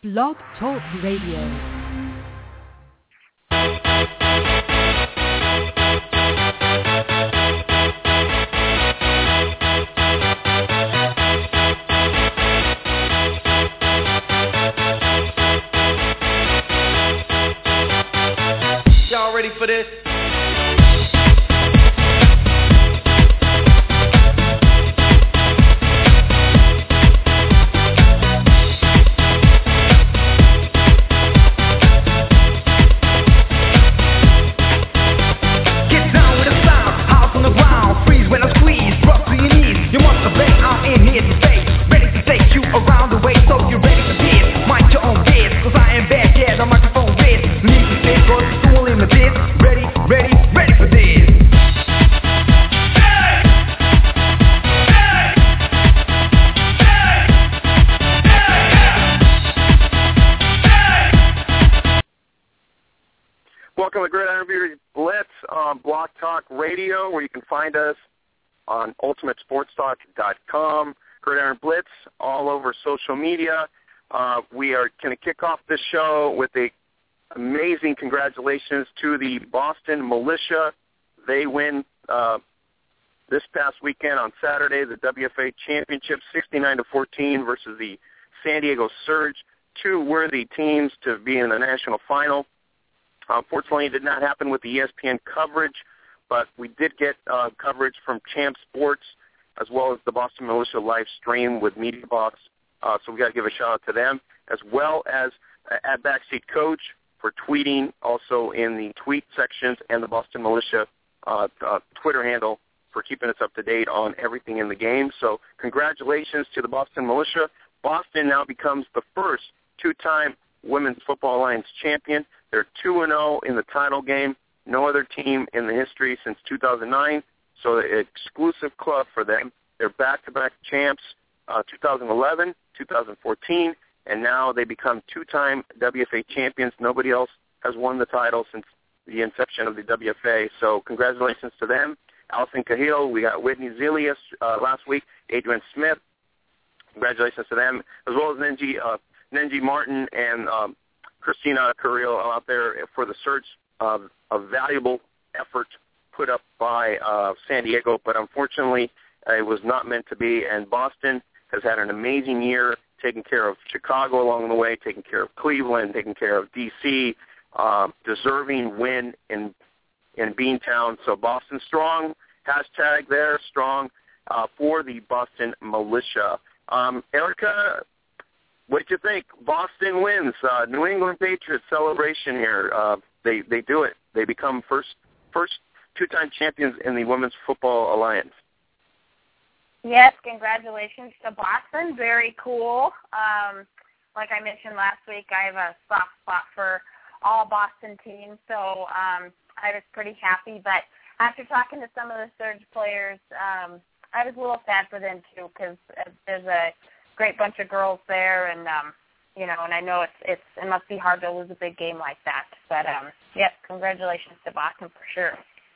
Blog Talk Radio. Y'all ready for this? Welcome to Gridiron Beauty Blitz on Block Talk Radio, where you can find us on UltimateSportsTalk.com. Gridiron Blitz all over social media. We are going to kick off this show with a amazing congratulations to the Boston Militia. They win this past weekend on Saturday the WFA Championship 69-14 versus the San Diego Surge. Two worthy teams to be in the national final. Unfortunately, it did not happen with the ESPN coverage, but we did get coverage from Champ Sports as well as the Boston Militia live stream with MediaBox. So we got to give a shout-out to them, as well as at Backseat Coach for tweeting, also in the tweet sections, and the Boston Militia Twitter handle for keeping us up to date on everything in the game. So congratulations to the Boston Militia. Boston now becomes the first two-time Women's Football Alliance champion. They're 2-0 in the title game. No other team in the history since 2009. So an exclusive club for them. They're back-to-back champs 2011, 2014, and now they become two-time WFA champions. Nobody else has won the title since the inception of the WFA. So congratulations to them. Allison Cahill, we got Whitney Zelius last week, Adrian Smith. Congratulations to them, as well as Nenji Martin and Christina Carrillo out there for the Surge. A valuable effort put up by San Diego, but unfortunately it was not meant to be, and Boston has had an amazing year, taking care of Chicago along the way, taking care of Cleveland, taking care of D.C., deserving win in Beantown. So Boston strong, hashtag there, strong for the Boston Militia. Erica, what did you think? Boston wins. New England Patriots celebration here. They do it. They become first two-time champions in the Women's Football Alliance. Yes, congratulations to Boston. Very cool. Like I mentioned last week, I have a soft spot for all Boston teams, so I was pretty happy. But after talking to some of the Surge players, I was a little sad for them too, because there's a great bunch of girls there, and and I know it must be hard to lose a big game like that. But yes, congratulations to Boston for sure.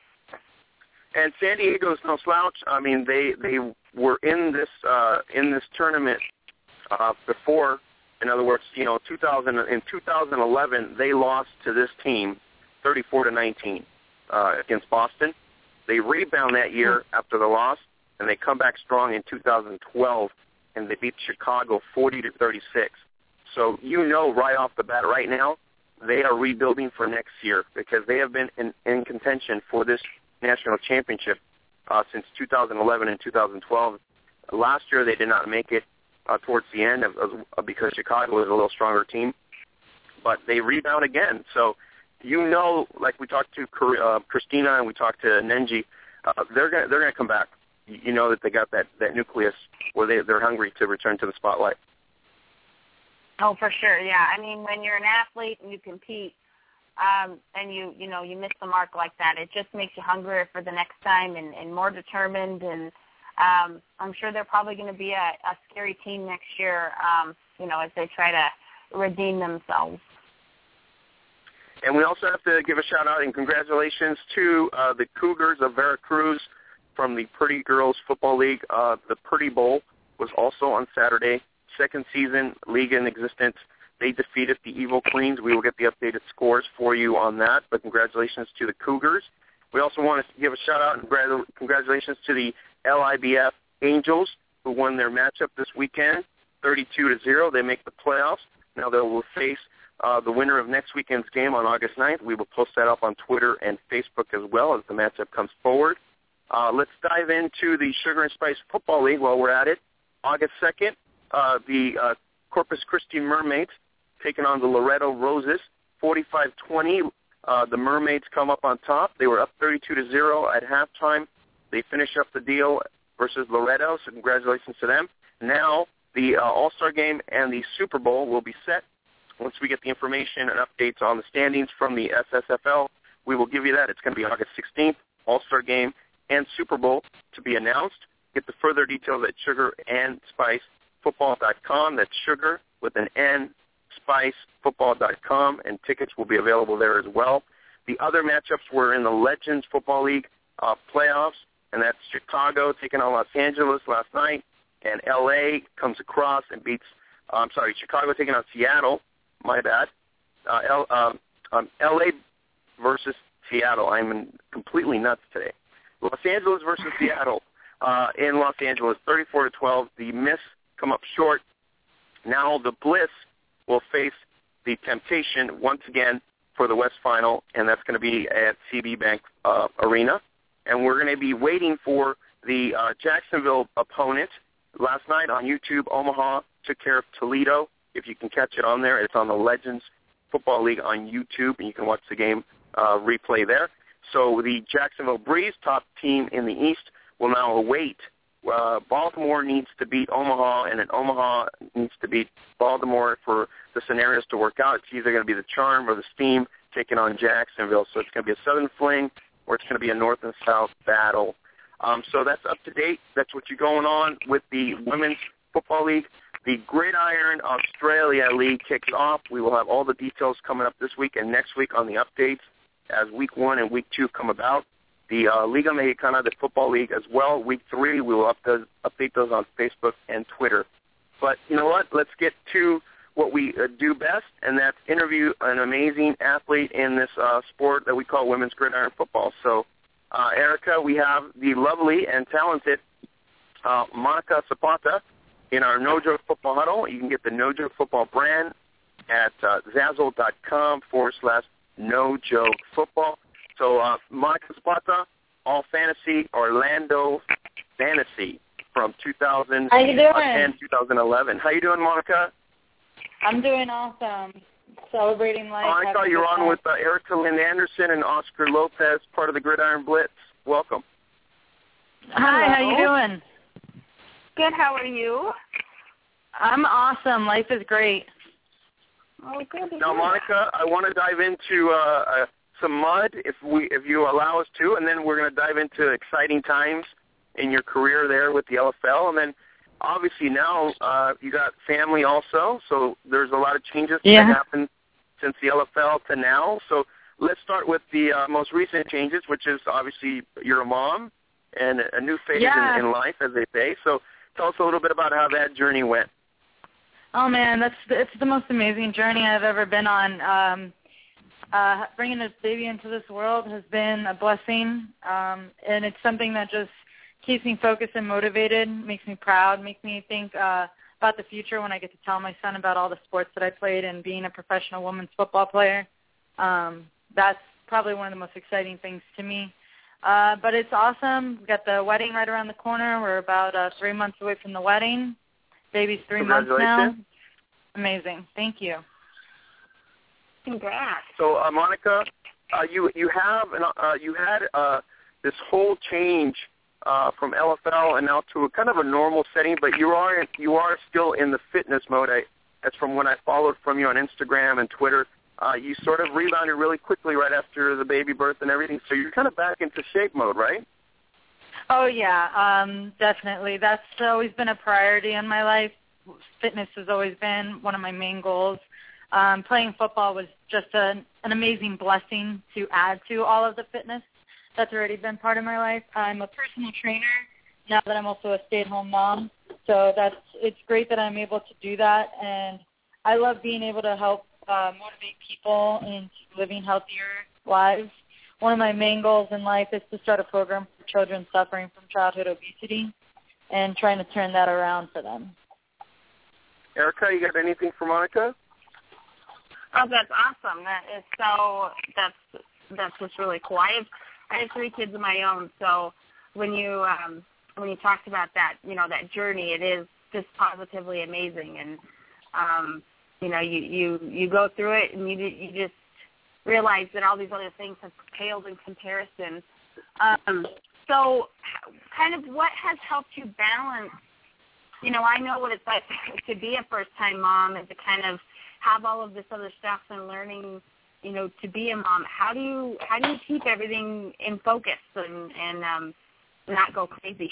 And San Diego's no slouch. I mean, they were in this tournament before. In other words, in 2011 they lost to this team 34-19 against Boston. They rebound that year after the loss, and they come back strong in 2012, and they beat Chicago 40-36. So right off the bat right now, they are rebuilding for next year because they have been in contention for this national championship since 2011 and 2012. Last year they did not make it towards the end because Chicago was a little stronger team, but they rebound again. So like we talked to Christina and we talked to Nenji, they're gonna come back. You know that they got that nucleus where they're hungry to return to the spotlight. Oh, for sure, yeah. I mean, when you're an athlete and you compete, and you miss the mark like that, it just makes you hungrier for the next time and more determined. And I'm sure they're probably going to be a scary team next year, as they try to redeem themselves. And we also have to give a shout-out and congratulations to the Cougars of Veracruz from the Pretty Girls Football League. The Pretty Bowl was also on Saturday. Second season league in existence. They defeated the Evil Queens. We will get the updated scores for you on that, but congratulations to the Cougars. We also want to give a shout-out and congratulations to the LIBF Angels, who won their matchup this weekend, 32-0. They make the playoffs. Now they will face the winner of next weekend's game on August 9th. We will post that up on Twitter and Facebook as well as the matchup comes forward. Let's dive into the Sugar and Spice Football League while we're at it. August 2nd, the Corpus Christi Mermaids taking on the Loretto Roses, 45-20. The Mermaids come up on top. They were up 32-0 at halftime. They finish up the deal versus Loretto, so congratulations to them. Now the All-Star Game and the Super Bowl will be set. Once we get the information and updates on the standings from the SSFL, we will give you that. It's going to be August 16th, All-Star Game and Super Bowl to be announced. Get the further details at sugarandspicefootball.com. That's sugar with an N, spicefootball.com, and tickets will be available there as well. The other matchups were in the Legends Football League playoffs, and that's Chicago taking on Los Angeles last night, and L.A. comes across and beats, Chicago taking on Seattle. My bad. L.A. versus Seattle. I'm completely nuts today. Los Angeles versus Seattle in Los Angeles, 34-12. The Miss come up short. Now the Bliss will face the Temptation once again for the West Final, and that's going to be at CB Bank Arena. And we're going to be waiting for the Jacksonville opponent. Last night on YouTube, Omaha took care of Toledo. If you can catch it on there, it's on the Legends Football League on YouTube, and you can watch the game replay there. So the Jacksonville Breeze, top team in the East, will now await. Baltimore needs to beat Omaha, and then Omaha needs to beat Baltimore for the scenarios to work out. It's either going to be the Charm or the Steam taking on Jacksonville. So it's going to be a Southern Fling, or it's going to be a North and South battle. So that's up to date. That's what's going on with the Women's Football League. The Gridiron Australia League kicks off. We will have all the details coming up this week and next week on the updates as Week 1 and Week 2 come about. The Liga Mexicana, the Football League as well. Week 3, we will update those on Facebook and Twitter. But you know what? Let's get to what we do best, and that's interview an amazing athlete in this sport that we call women's gridiron football. So, Erica, we have the lovely and talented Monica Zapata in our No Joke Football Huddle. You can get the No Joke Football brand at Zazzle.com/No Joke Football. So Monica Zapata, All Fantasy Orlando Fantasy from 2010, 2011. How you doing, Monica? I'm doing awesome. Celebrating life. I thought you were on with Erica Lynn Anderson and Oscar Lopez, part of the Gridiron Blitz. Welcome. Hi, how you doing? Good, how are you? I'm awesome. Life is great. Oh, good. Now, Monica, I want to dive into some mud, if you allow us to, and then we're going to dive into exciting times in your career there with the LFL, and then obviously now you got family also, so there's a lot of changes that happened since the LFL to now. So let's start with the most recent changes, which is obviously you're a mom and a new phase in life, as they say. So tell us a little bit about how that journey went. Oh, man, it's the most amazing journey I've ever been on. Bringing this baby into this world has been a blessing, and it's something that just keeps me focused and motivated, makes me proud, makes me think about the future when I get to tell my son about all the sports that I played and being a professional women's football player. That's probably one of the most exciting things to me. But it's awesome. We've got the wedding right around the corner. We're about 3 months away from the wedding. Baby's 3 months now. Amazing. Thank you. Congrats. So, Monica, you had this whole change from LFL and now to a kind of a normal setting, but you are still in the fitness mode. That's from when I followed from you on Instagram and Twitter. You sort of rebounded really quickly right after the baby birth and everything, so you're kind of back into shape mode, right? Oh, yeah, definitely. That's always been a priority in my life. Fitness has always been one of my main goals. Playing football was just an amazing blessing to add to all of the fitness that's already been part of my life. I'm a personal trainer now that I'm also a stay-at-home mom, so it's great that I'm able to do that. And I love being able to help motivate people into living healthier lives. One of my main goals in life is to start a program for children suffering from childhood obesity and trying to turn that around for them. Erica, you got anything for Monica? Oh, that's awesome. That's just really cool. I have 3 kids of my own, so when you talked about that, that journey, it is just positively amazing. And you go through it, and you just realize that all these other things have paled in comparison. So kind of what has helped you balance, I know what it's like to be a first-time mom and to kind of have all of this other stuff and learning, to be a mom. How do you keep everything in focus and not go crazy?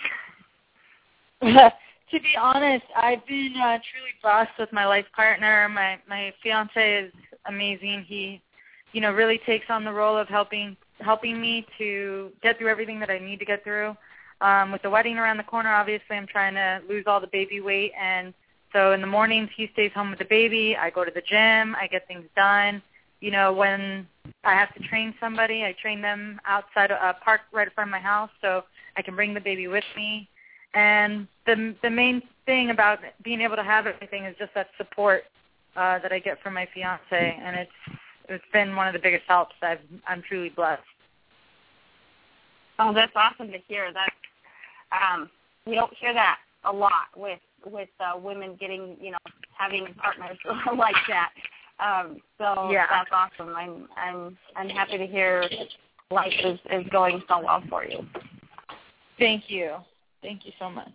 To be honest, I've been truly blessed with my life partner. My fiance is amazing. He, really takes on the role of helping me to get through everything that I need to get through. With the wedding around the corner, obviously, I'm trying to lose all the baby weight, and so in the mornings he stays home with the baby. I go to the gym. I get things done. When I have to train somebody, I train them outside a park right in front of my house, so I can bring the baby with me. And the main thing about being able to have everything is just that support that I get from my fiance, and it's been one of the biggest helps. I'm truly blessed. Oh, that's awesome to hear. That you don't hear that a lot with women getting, having partners like that. So yeah. That's awesome. I'm happy to hear life is going so well for you. Thank you. Thank you so much.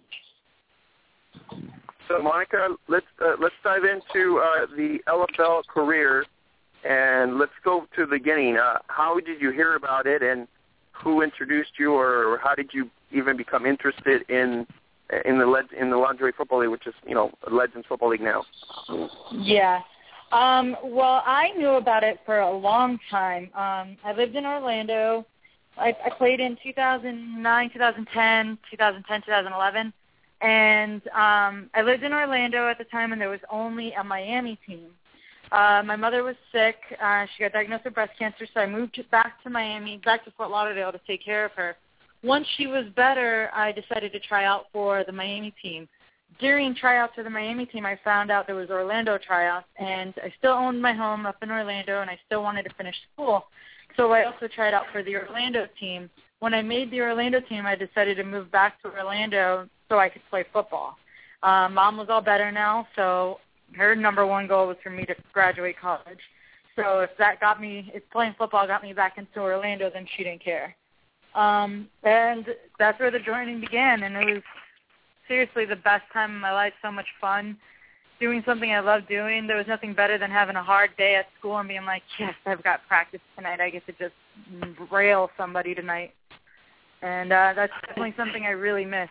So, Monica, let's dive into the LFL career, and let's go to the beginning. How did you hear about it, and who introduced you, or how did you even become interested in the Lingerie Football League, which is Legends Football League now? Yeah. Well, I knew about it for a long time. I lived in Orlando. I played in 2009, 2010, 2011, and I lived in Orlando at the time, and there was only a Miami team. My mother was sick. She got diagnosed with breast cancer, so I moved back to Miami, back to Fort Lauderdale to take care of her. Once she was better, I decided to try out for the Miami team. During tryouts for the Miami team, I found out there was Orlando tryouts, and I still owned my home up in Orlando, and I still wanted to finish school. So I also tried out for the Orlando team. When I made the Orlando team, I decided to move back to Orlando so I could play football. Mom was all better now, so her number one goal was for me to graduate college. So if playing football got me back into Orlando, then she didn't care. And that's where the journey began, and it was seriously the best time of my life, so much fun. Doing something I love doing. There was nothing better than having a hard day at school and being like, yes, I've got practice tonight. I get to just rail somebody tonight. And that's definitely something I really miss.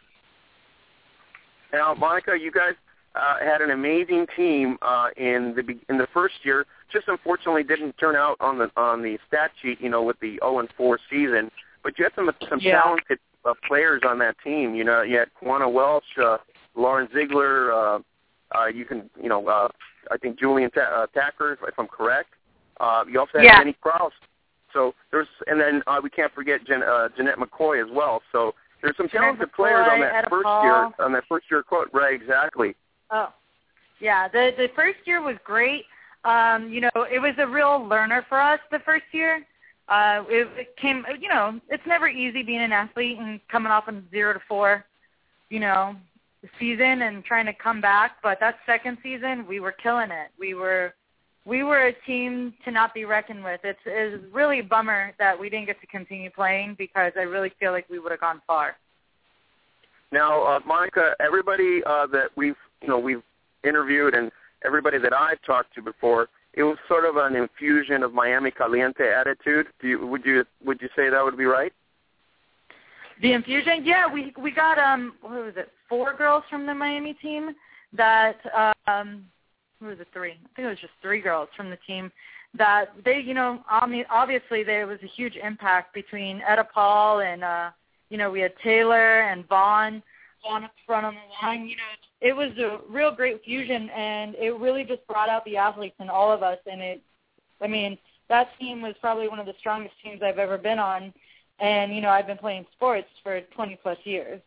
Now, Monica, you guys had an amazing team in the first year. Just unfortunately didn't turn out on the stat sheet, with the 0-4 season. But you had some talented players on that team. You had Quanah Welch, Lauren Ziegler. I think Julian Tacker, if I'm correct. You also had Jenny Krause. So and then we can't forget Jeanette McCoy as well. So there's some talented players on that first year quote. Right, exactly. Oh, yeah. The first year was great. It was a real learner for us the first year. It came, it's never easy being an athlete and coming off in 0-4, season and trying to come back. But that second season, we were killing it. We were a team to not be reckoned with. It's really a bummer that we didn't get to continue playing because I really feel like we would have gone far. Now, Monica, everybody that we've interviewed and everybody that I've talked to before, it was sort of an infusion of Miami Caliente attitude. Would you say that would be right? The infusion, yeah, we got 4 girls from the Miami team that who was it, 3? I think it was just 3 girls from the team that they, obviously there was a huge impact between Etta Paul and we had Taylor and Vaughn up front on the line. it was a real great fusion, and it really just brought out the athletes in all of us. And that team was probably one of the strongest teams I've ever been on. And, I've been playing sports for 20-plus years.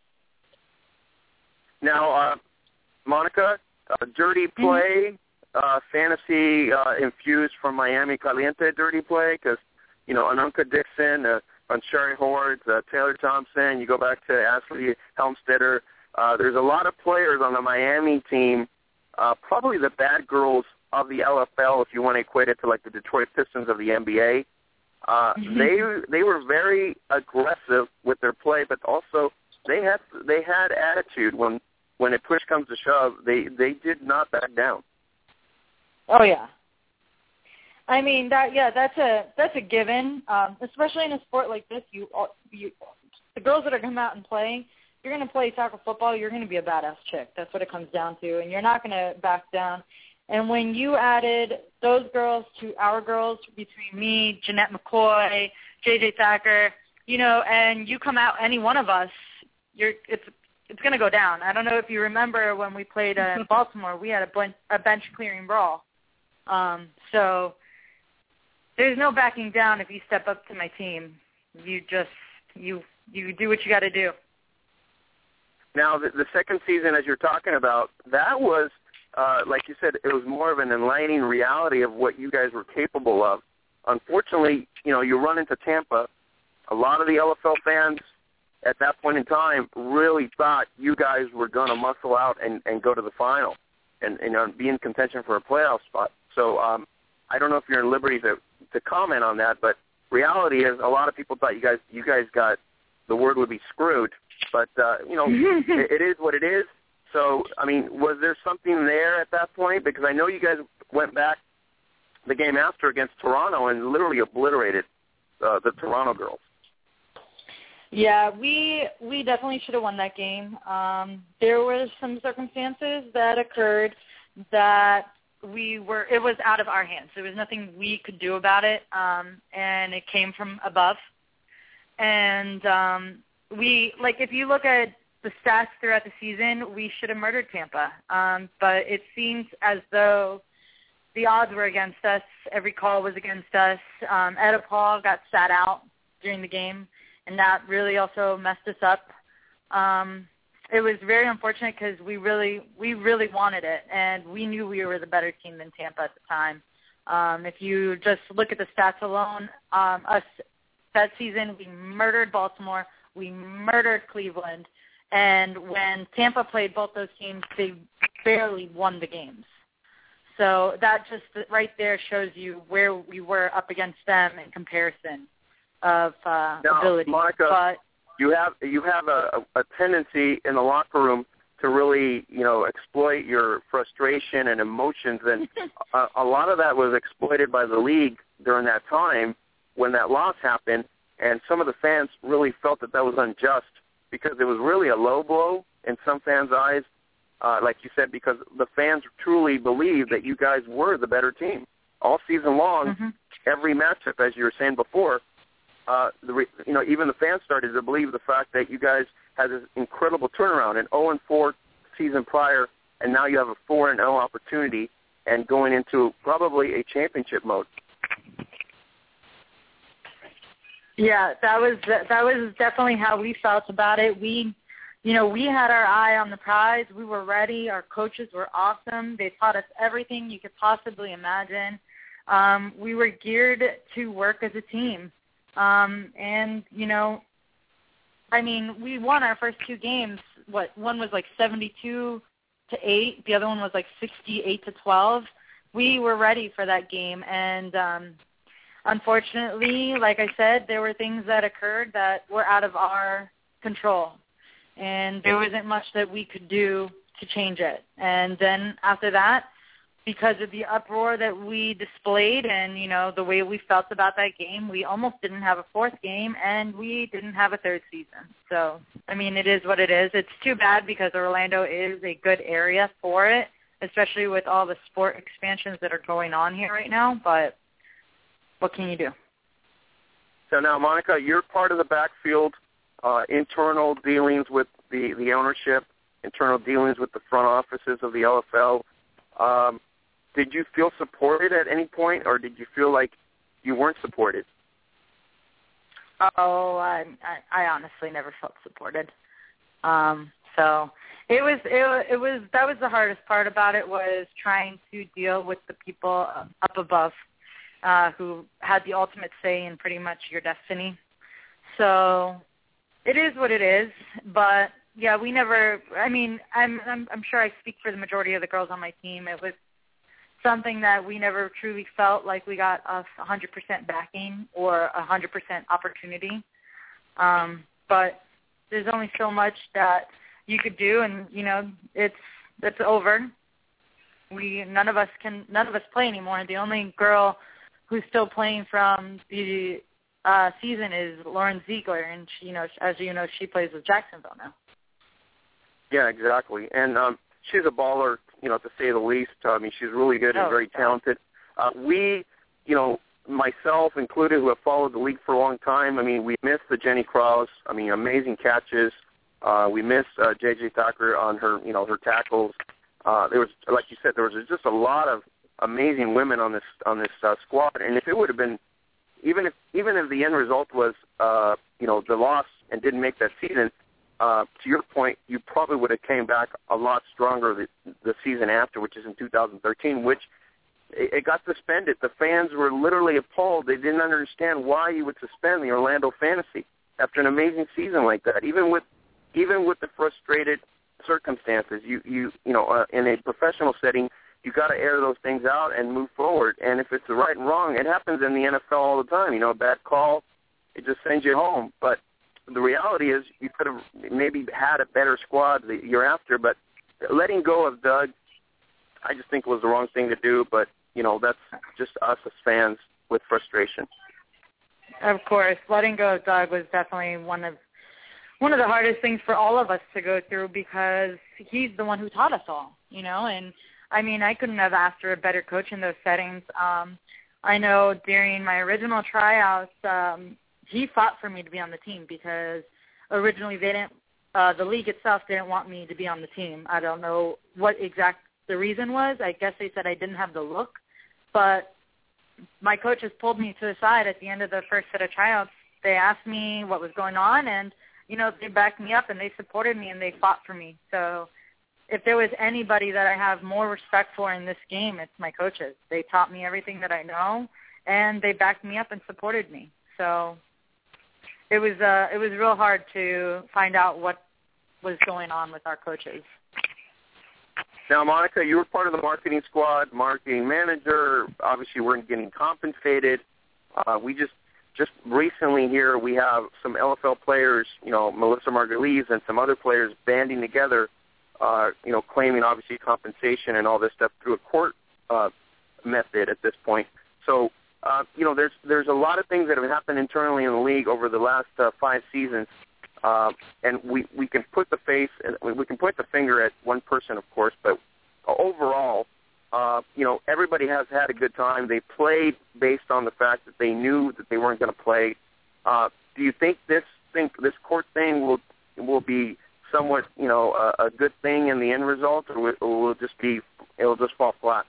Now, Monica, dirty play, fantasy infused from Miami Caliente dirty play, because, Anunka Dixon, Anshari Hordes, Taylor Thompson, you go back to Ashley Helmstetter. There's a lot of players on the Miami team, probably the bad girls of the LFL, if you want to equate it to like the Detroit Pistons of the NBA. They were very aggressive with their play, but also they had attitude when a push comes to shove. They did not back down. Oh yeah. That's a given, especially in a sport like this. The girls that are coming out and playing, you're going to play tackle football, you're going to be a badass chick. That's what it comes down to, and you're not going to back down. And when you added those girls to our girls, between me, Jeanette McCoy, JJ Thacker, and you come out, any one of us, it's going to go down. I don't know if you remember when we played in Baltimore, we had a bench clearing brawl. So there's no backing down if you step up to my team. You do what you got to do. Now, the second season, as you're talking about, that was, like you said, it was more of an enlightening reality of what you guys were capable of. Unfortunately, you run into Tampa. A lot of the LFL fans at that point in time really thought you guys were going to muscle out and go to the final and be in contention for a playoff spot. So I don't know if you're in liberty to comment on that, but reality is a lot of people thought you guys got, the word would be screwed. But, it is what it is. So, was there something there at that point? Because I know you guys went back the game after against Toronto and literally obliterated the Toronto girls. Yeah, we definitely should have won that game. There were some circumstances that occurred that it was out of our hands. There was nothing we could do about it, and it came from above. And if you look at the stats throughout the season, we should have murdered Tampa. But it seems as though the odds were against us. Every call was against us. Etta Paul got sat out during the game, and that really also messed us up. It was very unfortunate because we really wanted it, and we knew we were the better team than Tampa at the time. If you just look at the stats alone, us that season, we murdered Baltimore, we murdered Cleveland, and when Tampa played both those teams, they barely won the games. So that just right there shows you where we were up against them in comparison of ability. Monica, but you have a tendency in the locker room to really, exploit your frustration and emotions, and a lot of that was exploited by the league during that time when that loss happened, and some of the fans really felt that was unjust because it was really a low blow in some fans' eyes, like you said, because the fans truly believed that you guys were the better team. All season long, every matchup, as you were saying before, even the fans started to believe the fact that you guys had this incredible turnaround, an 0-4 season prior, and now you have a 4-0 opportunity and going into probably a championship mode. Yeah, that was definitely how we felt about it. We had our eye on the prize. We were ready. Our coaches were awesome. They taught us everything you could possibly imagine. We were geared to work as a team. We won our first two games. One was like 72-8. The other one was like 68-12. We were ready for that game, and unfortunately, like I said, there were things that occurred that were out of our control, and there wasn't much that we could do to change it. And then after that, because of the uproar that we displayed and, the way we felt about that game, we almost didn't have a fourth game, and we didn't have a third season. So, it is what it is. It's too bad because Orlando is a good area for it, especially with all the sport expansions that are going on here right now, but what can you do? So now, Monica, you're part of the backfield, internal dealings with the ownership. internal dealings with the front offices of the LFL. Did you feel supported at any point, or did you feel like you weren't supported? Oh, I honestly never felt supported. So it was that was the hardest part about it, was trying to deal with the people up above who had the ultimate say in pretty much your destiny. So it is what it is, but yeah, we never. I mean, I'm sure I speak for the majority of the girls on my team. It was something that we never truly felt like we got 100% backing or 100% opportunity. But there's only so much that you could do, and it's over. None of us play anymore. The only girl who's still playing from the season is Lauren Ziegler, and as you know, she plays with Jacksonville now. Yeah, exactly. And she's a baller, to say the least. I mean, she's really good and very talented. We, myself included, who have followed the league for a long time, I mean, we miss the Jenny Krause. I mean, amazing catches. We miss J.J. Thacker on her, her tackles. There was, like you said, there was just a lot of amazing women on this squad. And if it would have been, even if the end result was, the loss and didn't make that season, to your point, you probably would have came back a lot stronger the season after, which is in 2013, which it got suspended. The fans were literally appalled. They didn't understand why you would suspend the Orlando Fantasy after an amazing season like that. Even with the frustrated circumstances, you in a professional setting, you got to air those things out and move forward. And if it's the right and wrong, it happens in the NFL all the time. A bad call, it just sends you home. But the reality is you could have maybe had a better squad the year after, but letting go of Doug, I just think was the wrong thing to do. But, that's just us as fans with frustration. Of course. Letting go of Doug was definitely one of the hardest things for all of us to go through, because he's the one who taught us all, and I mean, I couldn't have asked for a better coach in those settings. I know during my original tryouts, he fought for me to be on the team, because originally the league itself didn't want me to be on the team. I don't know what exact the reason was. I guess they said I didn't have the look, but my coaches pulled me to the side at the end of the first set of tryouts. They asked me what was going on, and, they backed me up and they supported me and they fought for me. So if there was anybody that I have more respect for in this game, it's my coaches. They taught me everything that I know, and they backed me up and supported me. So it was real hard to find out what was going on with our coaches. Now, Monica, you were part of the marketing squad, marketing manager. Obviously, you weren't getting compensated. We just recently here, we have some LFL players, Melissa Margulies and some other players banding together, claiming obviously compensation and all this stuff through a court method at this point. So, there's a lot of things that have happened internally in the league over the last 5 seasons, and we can put the finger at one person, of course, but overall, everybody has had a good time. They played based on the fact that they knew that they weren't going to play. Do you think this court thing will be somewhat, a good thing in the end result, or will it'll just fall flat?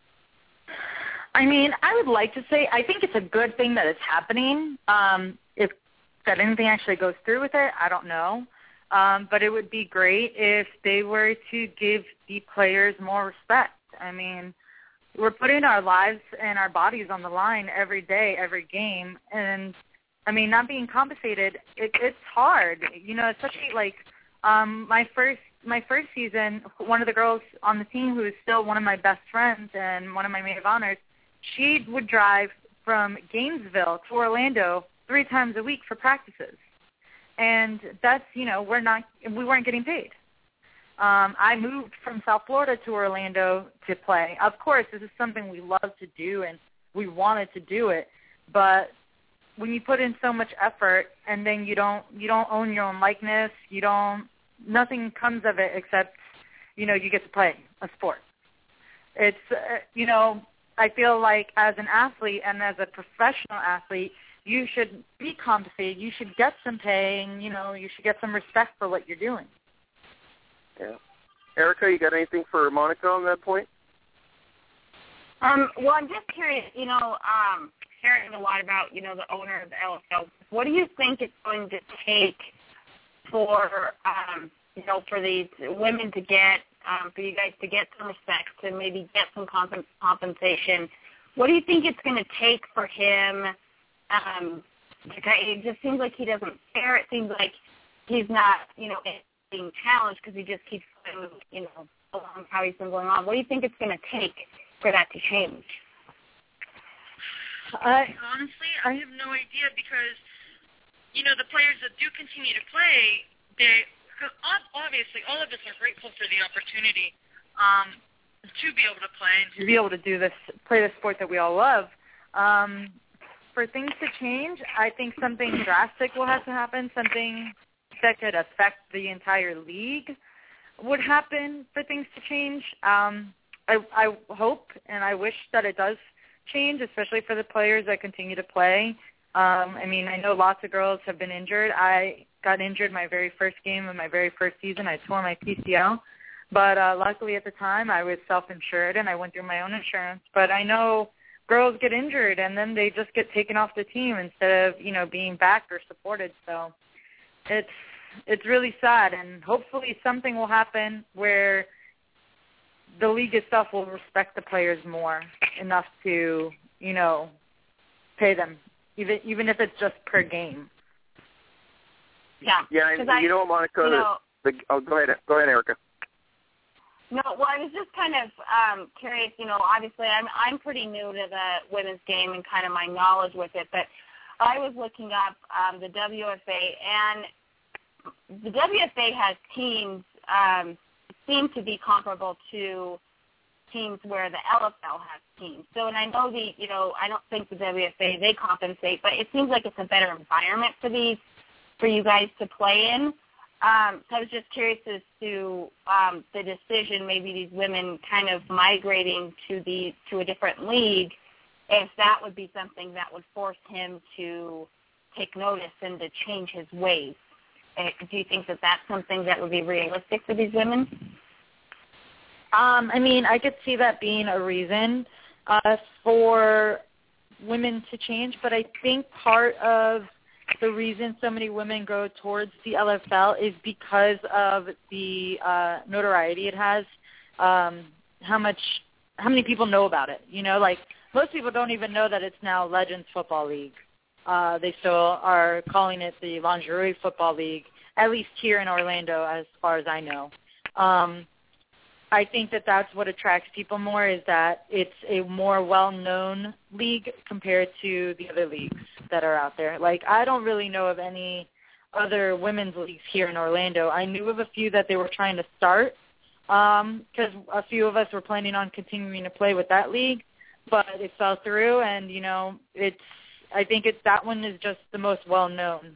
I mean, I would like to say I think it's a good thing that it's happening. If that anything actually goes through with it, I don't know. But it would be great if they were to give the players more respect. I mean, we're putting our lives and our bodies on the line every day, every game. And, I mean, not being compensated, it's hard. Especially like my first season, one of the girls on the team who is still one of my best friends and one of my maid of honors, she would drive from Gainesville to Orlando 3 times a week for practices. And that's, we weren't getting paid. I moved from South Florida to Orlando to play. Of course, this is something we love to do and we wanted to do it. But when you put in so much effort and then you don't own your own likeness, nothing comes of it except, you get to play a sport. It's, I feel like as an athlete and as a professional athlete, you should be compensated. You should get some pay, and, you should get some respect for what you're doing. Yeah. Erica, you got anything for Monica on that point? Well, I'm just curious, hearing a lot about, the owner of the LFL. What do you think it's going to take for, for these women to get, for you guys to get some respect, to maybe get some compensation? What do you think it's going to take for him? It just seems like he doesn't care. It seems like he's not, being challenged because he just keeps going, along how he's been going on. What do you think it's going to take for that to change? I have no idea because, the players that do continue to play, because obviously all of us are grateful for the opportunity to be able to play and to be able to play the sport that we all love. For things to change, I think something drastic will have to happen, something that could affect the entire league would happen for things to change. I hope and I wish that it does change, especially for the players that continue to play. I know lots of girls have been injured. I got injured my very first game of my very first season. I tore my PCL. But luckily at the time I was self-insured and I went through my own insurance. But I know girls get injured and then they just get taken off the team instead of, being backed or supported. So it's really sad, and hopefully something will happen where the league itself will respect the players more enough to, pay them, even if it's just per game. Yeah. Yeah, and Monica, go ahead, Erica. No, well, I was just kind of curious. Obviously, I'm pretty new to the women's game and kind of my knowledge with it, but I was looking up the WFA, and the WFA has teams seem to be comparable to teams where the LFL has teams. So, and I know I don't think the WFA, they compensate, but it seems like it's a better environment for you guys to play in. So I was just curious as to the decision, maybe these women kind of migrating to a different league, if that would be something that would force him to take notice and to change his ways. Do you think that that's something that would be realistic for these women? I could see that being a reason for women to change, but I think part of the reason so many women go towards the LFL is because of the notoriety it has, how many people know about it. Most people don't even know that it's now Legends Football League. They still are calling it the Lingerie Football League, at least here in Orlando, as far as I know. I think that that's what attracts people more, is that it's a more well-known league compared to the other leagues that are out there. I don't really know of any other women's leagues here in Orlando. I knew of a few that they were trying to start because a few of us were planning on continuing to play with that league, but it fell through, and, I think that one is just the most well-known.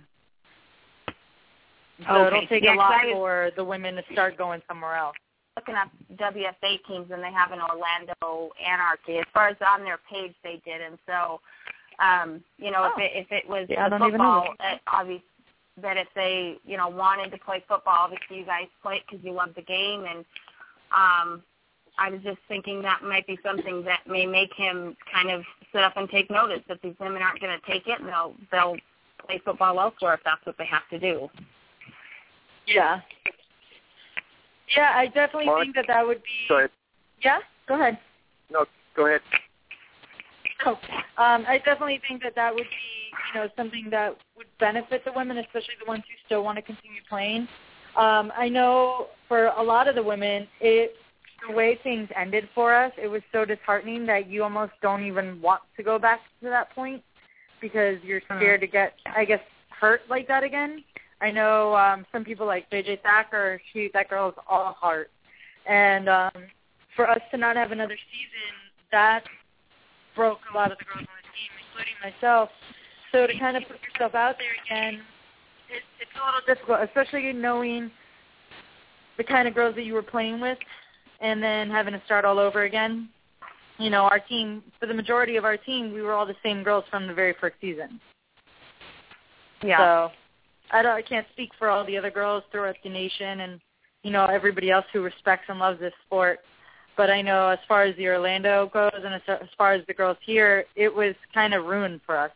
So okay. It'll take a lot for the women to start going somewhere else. Looking up WFA teams, and they have an Orlando Anarchy. As far as on their page, they did. And so, if it was football, obviously, that if they, wanted to play football, obviously you guys play it because you love the game. And I was just thinking that might be something that may make him kind of sit up and take notice that these women aren't going to take it, and they'll play football elsewhere if that's what they have to do. Yeah. Yeah, I definitely think that would be... Go ahead. Yeah? Go ahead. No, go ahead. Oh, I definitely think that would be, something that would benefit the women, especially the ones who still want to continue playing. I know for a lot of the women, the way things ended for us, it was so disheartening that you almost don't even want to go back to that point because you're scared to get, hurt like that again. I know some people like JJ Thacker, that girl's all heart. And for us to not have another season, that broke a lot of the girls on the team, including myself. So to kind of put yourself out there again, it's a little difficult, especially knowing the kind of girls that you were playing with and then having to start all over again. Our team, for the majority of our team, we were all the same girls from the very first season. Yeah. So I can't speak for all the other girls throughout the nation and everybody else who respects and loves this sport. But I know as far as the Orlando goes and as far as the girls here, it was kind of ruined for us.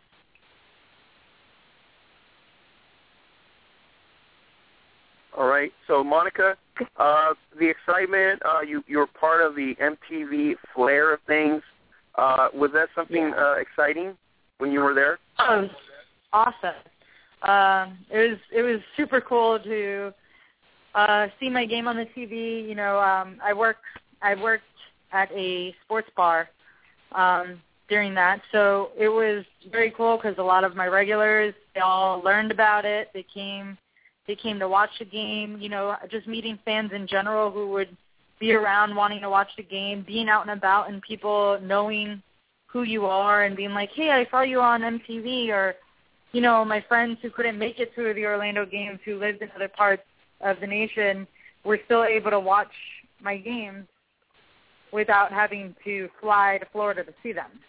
All right. So, Monica, the excitement, you were part of the MTV flair of things. Was that something exciting when you were there? Oh, it was awesome. It was super cool to see my game on the TV. I worked at a sports bar during that, so it was very cool because a lot of my regulars, they all learned about it. They came to watch the game, just meeting fans in general who would be around wanting to watch the game, being out and about and people knowing who you are and being like, hey, I saw you on MTV, or, my friends who couldn't make it to the Orlando games who lived in other parts of the nation were still able to watch my games without having to fly to Florida to see them.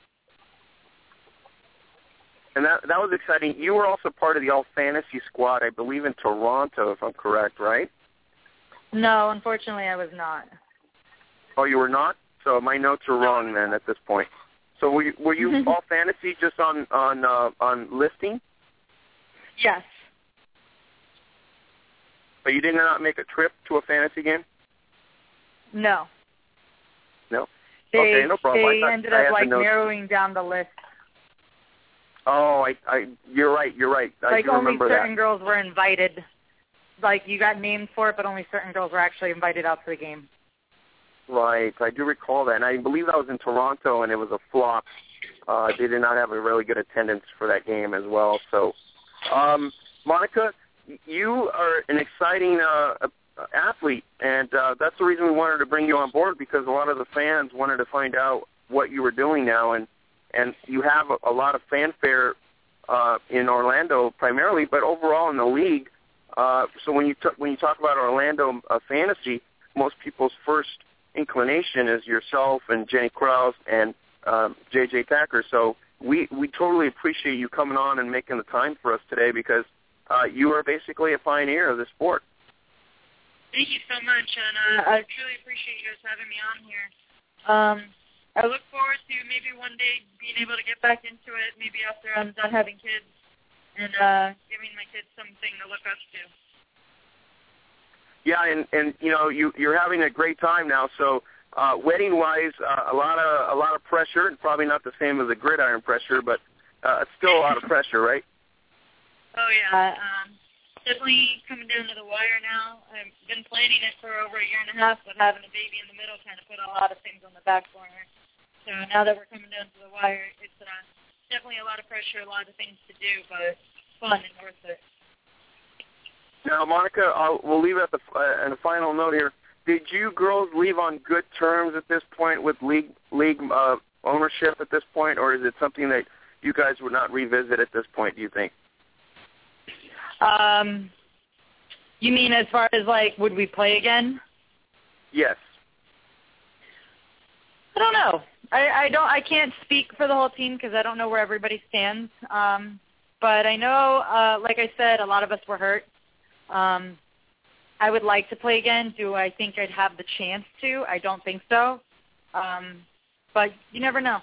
And that was exciting. You were also part of the All-Fantasy squad, I believe, in Toronto, if I'm correct, right? No, unfortunately, I was not. Oh, you were not? So my notes are wrong then at this point. So were you All-Fantasy just on listing? Yes. But you did not make a trip to a fantasy game? No. No? Okay, no problem. They ended up narrowing down the list. Oh, you're right. I do only remember certain that. girls were invited. You got named for it, but only certain girls were actually invited out to the game. Right, I do recall that. And I believe that was in Toronto, and it was a flop. They did not have a really good attendance for that game as well. So, Monica, you are an exciting athlete, and that's the reason we wanted to bring you on board, because a lot of the fans wanted to find out what you were doing now, and you have a lot of fanfare in Orlando primarily, but overall in the league. So when you talk about Orlando fantasy, most people's first inclination is yourself and Jenny Krause and J.J. Thacker. So we totally appreciate you coming on and making the time for us today, because you are basically a pioneer of the sport. Thank you so much, and I truly appreciate you guys having me on here. I look forward to maybe one day being able to get back into it, maybe after I'm done having kids, and giving my kids something to look up to. Yeah, and you're having a great time now. So wedding-wise, a lot of pressure, and probably not the same as the gridiron pressure, but it's still a lot of pressure, right? Oh yeah, definitely coming down to the wire now. I've been planning it for over a year and a half, but having a baby in the middle kind of put a lot of things on the back burner. So now that we're coming down to the wire, it's definitely a lot of pressure, a lot of things to do, but fun and worth it. Now, Monica, we'll leave at a final note here. Did you girls leave on good terms at this point with league ownership at this point, or is it something that you guys would not revisit at this point, do you think? You mean as far as, would we play again? Yes. I don't know. I can't speak for the whole team because I don't know where everybody stands. But I know, like I said, a lot of us were hurt. I would like to play again. Do I think I'd have the chance to? I don't think so. But you never know.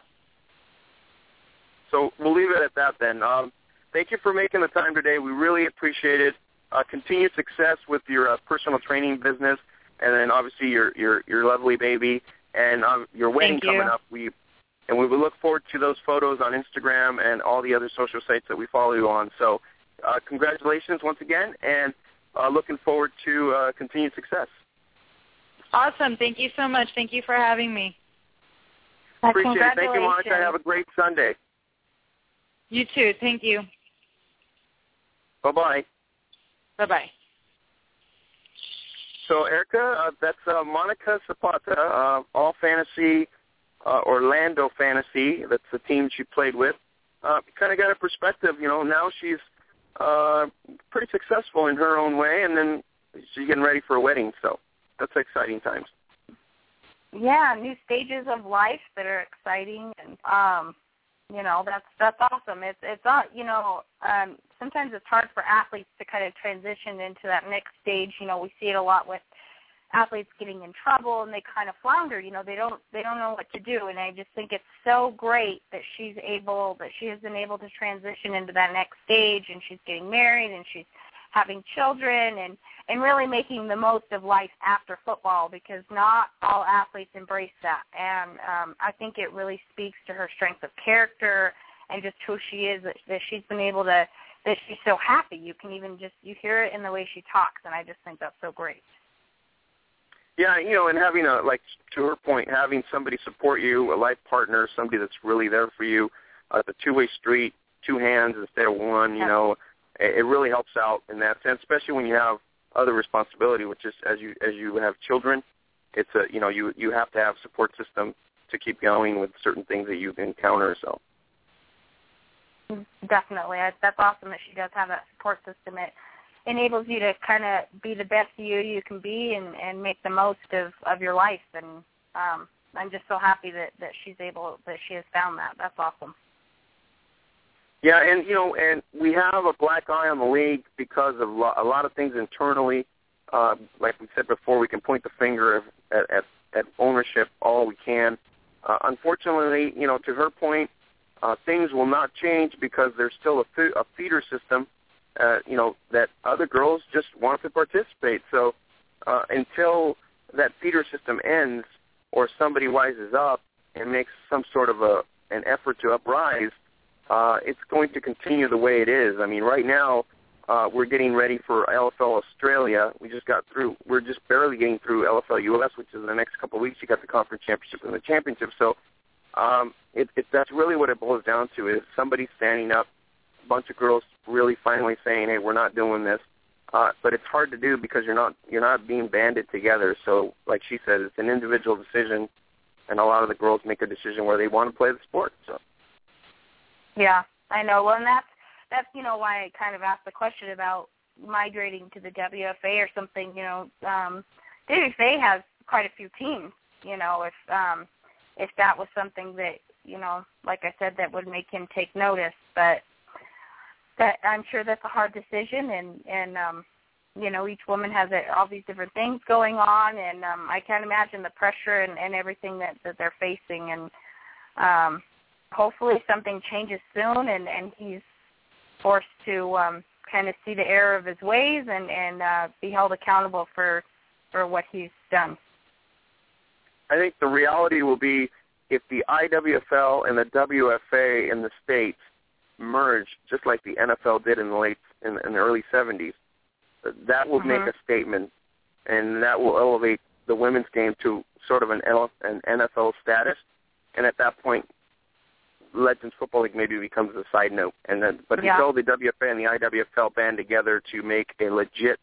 So we'll leave it at that then. Thank you for making the time today. We really appreciate it. Continued success with your personal training business, and then obviously your lovely baby and your wedding coming up. We will look forward to those photos on Instagram and all the other social sites that we follow you on. So congratulations once again, and looking forward to continued success. Awesome. Thank you so much. Thank you for having me. Appreciate it. Thank you, Monica. Have a great Sunday. You too. Thank you. Bye-bye. Bye-bye. So, Erica, that's Monica Zapata, All Fantasy, Orlando Fantasy. That's the team she played with. Kind of got a perspective, now she's pretty successful in her own way, and then she's getting ready for a wedding, so that's exciting times. Yeah, new stages of life that are exciting, and that's awesome. It's sometimes it's hard for athletes to kind of transition into that next stage. We see it a lot with athletes getting in trouble and they kind of flounder. They don't know what to do. And I just think it's so great that she has been able to transition into that next stage, and she's getting married and she's having children and really making the most of life after football, because not all athletes embrace that. And I think it really speaks to her strength of character and just who she is, that she's been able to, that she's so happy. You can even you hear it in the way she talks, and I just think that's so great. Yeah, and having to her point, having somebody support you, a life partner, somebody that's really there for you, the two-way street, two hands instead of one, it really helps out in that sense, especially when you have other responsibility, which is as you have children, it's you have to have support system to keep going with certain things that you encounter. So definitely, that's awesome that she does have that support system. It enables you to kind of be the best you can be and make the most of your life. And I'm just so happy that she has found that. That's awesome. Yeah, and we have a black eye on the league because of a lot of things internally. Like we said before, we can point the finger at ownership all we can. Unfortunately, to her point, things will not change because there's still a feeder system, that other girls just want to participate. So until that feeder system ends or somebody wises up and makes some sort of an effort to uprise, it's going to continue the way it is. I mean, right now, we're getting ready for LFL Australia. We're just barely getting through LFL US, which is in the next couple of weeks. You got the conference championship and the championship. So that's really what it boils down to, is somebody standing up, a bunch of girls really finally saying, hey, we're not doing this. But it's hard to do because you're not being banded together. So like she said, it's an individual decision, and a lot of the girls make a decision where they want to play the sport. So. Yeah, I know. Well, and that's why I kind of asked the question about migrating to the WFA or something. WFA has quite a few teams. If that was something that like I said, that would make him take notice. But that I'm sure that's a hard decision, and each woman has all these different things going on, and I can't imagine the pressure and everything that they're facing, and hopefully something changes soon, and he's forced to kind of see the error of his ways and be held accountable for what he's done. I think the reality will be if the IWFL and the WFA in the States merge, just like the NFL did in the early 70s, that will make a statement, and that will elevate the women's game to sort of an NFL status. And at that point, Legends Football League maybe becomes a side note. But until the WFA and the IWFL band together to make a legit,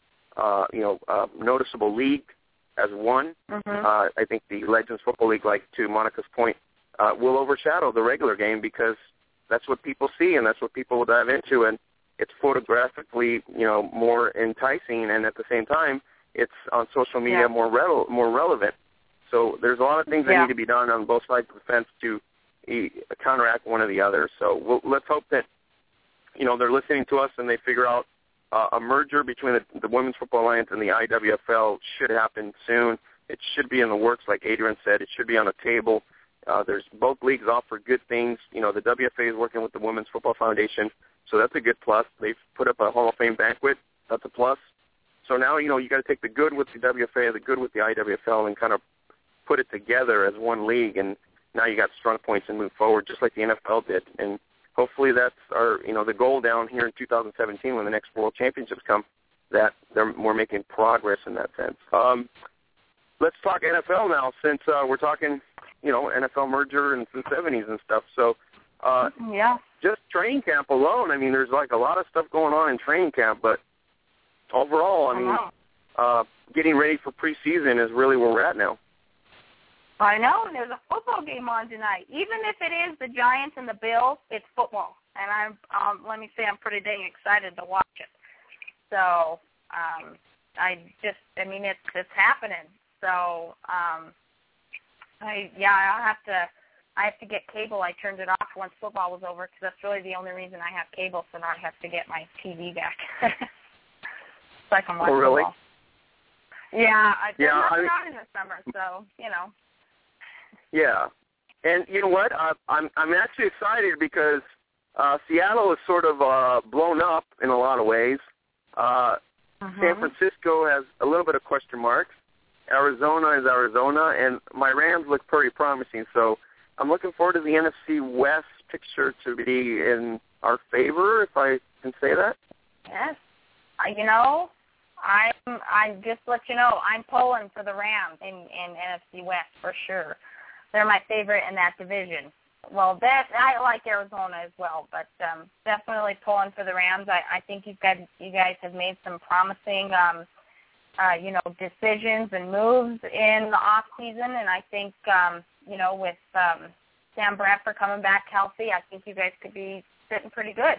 noticeable league as one, I think the Legends Football League, like to Monica's point, will overshadow the regular game because that's what people see and that's what people will dive into, and it's photographically, more enticing, and at the same time, it's on social media more relevant. So there's a lot of things that need to be done on both sides of the fence to counteract one or the other. So let's hope that, they're listening to us and they figure out a merger between the Women's Football Alliance and the IWFL should happen soon. It should be in the works, like Adrian said. It should be on the table. There's both leagues offer good things. The WFA is working with the Women's Football Foundation, so that's a good plus. They've put up a Hall of Fame banquet. That's a plus. So now, you got to take the good with the WFA, the good with the IWFL, and kind of put it together as one league, and now you got strong points and move forward, just like the NFL did. And hopefully that's our, the goal down here in 2017 when the next World Championships come, that we're making progress in that sense. Let's talk NFL now, since we're talking, NFL merger and the 70s and stuff. So just training camp alone, I mean, there's like a lot of stuff going on in training camp, but overall, I mean, getting ready for preseason is really where we're at now. I know, and there's a football game on tonight. Even if it is the Giants and the Bills, it's football, and let me say, I'm pretty dang excited to watch it. So, it's happening. So, I have to get cable. I turned it off once football was over because that's really the only reason I have cable. So now I have to get my TV back. So I can watch really? football. Yeah, there's nothing on in the summer, so, you know. Yeah. And you know what? I'm actually excited because Seattle is sort of blown up in a lot of ways. San Francisco has a little bit of question marks. Arizona is Arizona, and my Rams look pretty promising. So I'm looking forward to the NFC West picture to be in our favor, if I can say that. Yes. You know, I just let you know, I'm pulling for the Rams in NFC West for sure. They're my favorite in that division. Well, I like Arizona as well, but definitely pulling for the Rams. I think you guys have made some promising, decisions and moves in the off season, and I think with Sam Bradford coming back healthy, I think you guys could be sitting pretty good.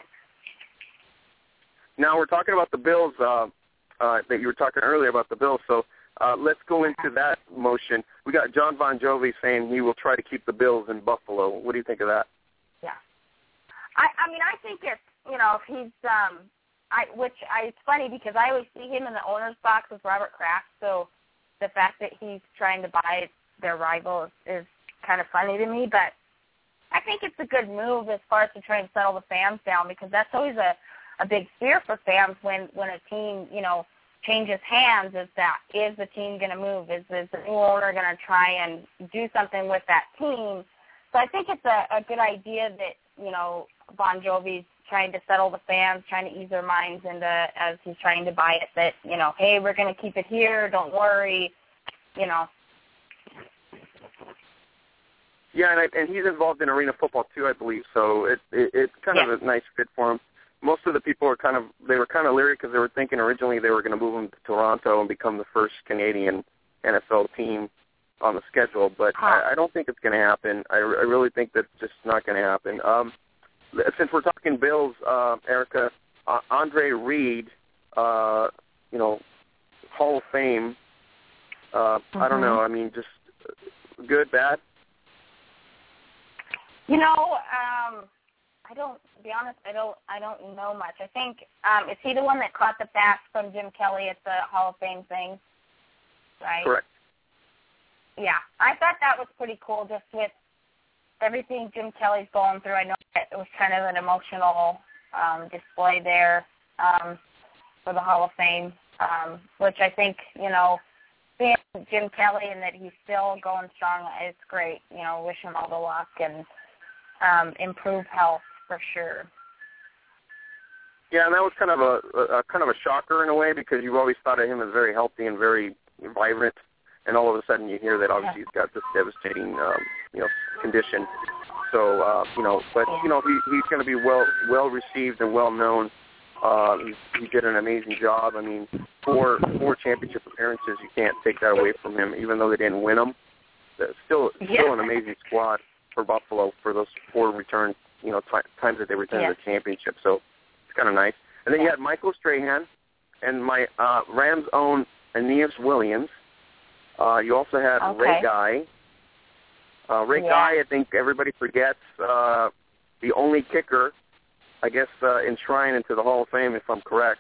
Now we're talking about the Bills that you were talking earlier about the Bills, so let's go into that motion. We got John Bon Jovi saying he will try to keep the Bills in Buffalo. What do you think of that? Yeah. I mean, I think it's, if he's, it's funny because I always see him in the owner's box with Robert Kraft, so the fact that he's trying to buy their rival is kind of funny to me, but I think it's a good move as far as to try and settle the fans down, because that's always a big fear for fans when a team, changes hands, is the team going to move? Is the new owner going to try and do something with that team? So I think it's a good idea that, Bon Jovi's trying to settle the fans, trying to ease their minds into, as he's trying to buy it, that, hey, we're going to keep it here, don't worry, Yeah, and he's involved in arena football too, I believe, so it's kind of a nice fit for him. Most of the people were kind of leery because they were thinking originally they were going to move him to Toronto and become the first Canadian NFL team on the schedule, but I don't think it's going to happen. I really think that's just not going to happen. Since we're talking Bills, Erica, Andre Reed, Hall of Fame, I don't know, I mean, just good, bad? I don't, to be honest, I don't know much. I think, is he the one that caught the pass from Jim Kelly at the Hall of Fame thing? Right? Correct. Yeah, I thought that was pretty cool, just with everything Jim Kelly's going through. I know that it was kind of an emotional display there for the Hall of Fame, which I think, seeing Jim Kelly and that he's still going strong, it's great. Wish him all the luck and improve health for sure. Yeah, and that was kind of a shocker in a way, because you've always thought of him as very healthy and very vibrant, and all of a sudden you hear that obviously he's got this devastating condition. So he's going to be well received and well known. He did an amazing job. I mean, four championship appearances, you can't take that away from him, even though they didn't win them. Still an amazing squad for Buffalo for those 4 returns, times that they returned the championship. So it's kind of nice. And then you had Michael Strahan and my Rams' own Aeneas Williams. You also had Ray Guy. Ray Guy, I think everybody forgets, the only kicker, I guess, enshrined into the Hall of Fame, if I'm correct.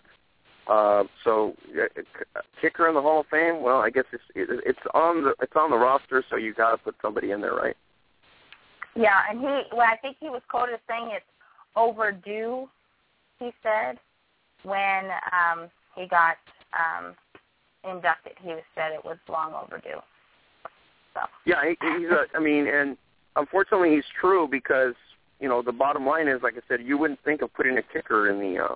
So kicker in the Hall of Fame, well, I guess it's on the roster, so you got to put somebody in there, right? Yeah, and I think he was quoted as saying it's overdue, he said, when he got inducted. He said it was long overdue. So. Yeah, and unfortunately he's true, because the bottom line is, like I said, you wouldn't think of putting a kicker in the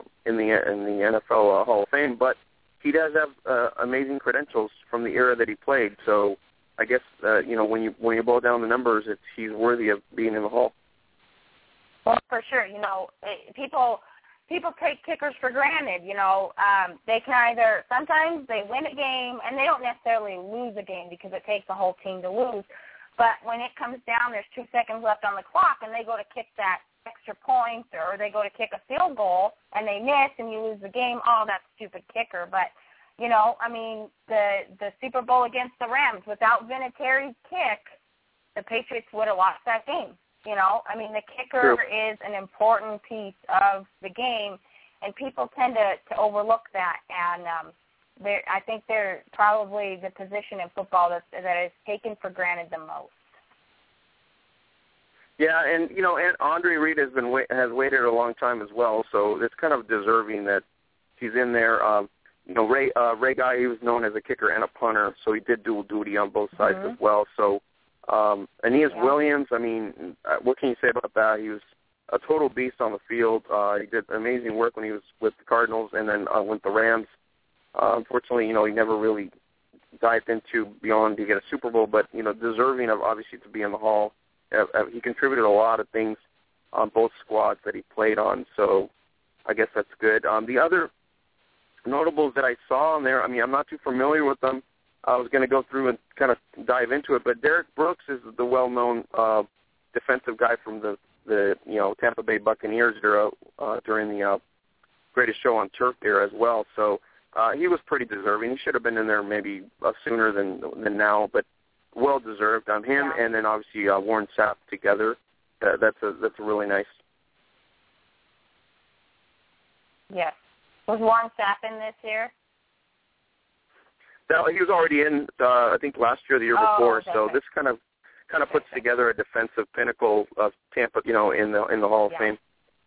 NFL Hall of Fame, but he does have amazing credentials from the era that he played. So I guess when you boil down the numbers, he's worthy of being in the Hall. Well, for sure. People take kickers for granted. They can either, sometimes they win a game and they don't necessarily lose a game because it takes the whole team to lose. But when it comes down, there's 2 seconds left on the clock, and they go to kick that extra point, or they go to kick a field goal, and they miss, and you lose the game. Oh, that's a stupid kicker. But, the Super Bowl against the Rams, without Vinatieri's kick, the Patriots would have lost that game. The kicker is an important piece of the game, and people tend to overlook that. And I think they're probably the position in football that is taken for granted the most. Yeah, and and Andre Reed has waited a long time as well, so it's kind of deserving that he's in there. Ray Guy, he was known as a kicker and a punter, so he did dual duty on both sides as well. So Aeneas Williams, I mean, what can you say about that? He was a total beast on the field. He did amazing work when he was with the Cardinals and then with the Rams. Unfortunately, he never really dived into beyond to get a Super Bowl, but, deserving of obviously to be in the Hall. He contributed a lot of things on both squads that he played on, so I guess that's good. The other notables that I saw in there, I mean, I'm not too familiar with them. I was going to go through and kind of dive into it, but Derek Brooks is the well-known defensive guy from the Tampa Bay Buccaneers during the Greatest Show on Turf era as well. So he was pretty deserving. He should have been in there maybe sooner than now, but well-deserved on him. And then obviously Warren Sapp together. That's a really nice. Yes. Was Warren Sapp in this year? No, he was already in, I think, last year or the year before. So right. This kind of puts together a defensive pinnacle of Tampa, in the Hall of Fame.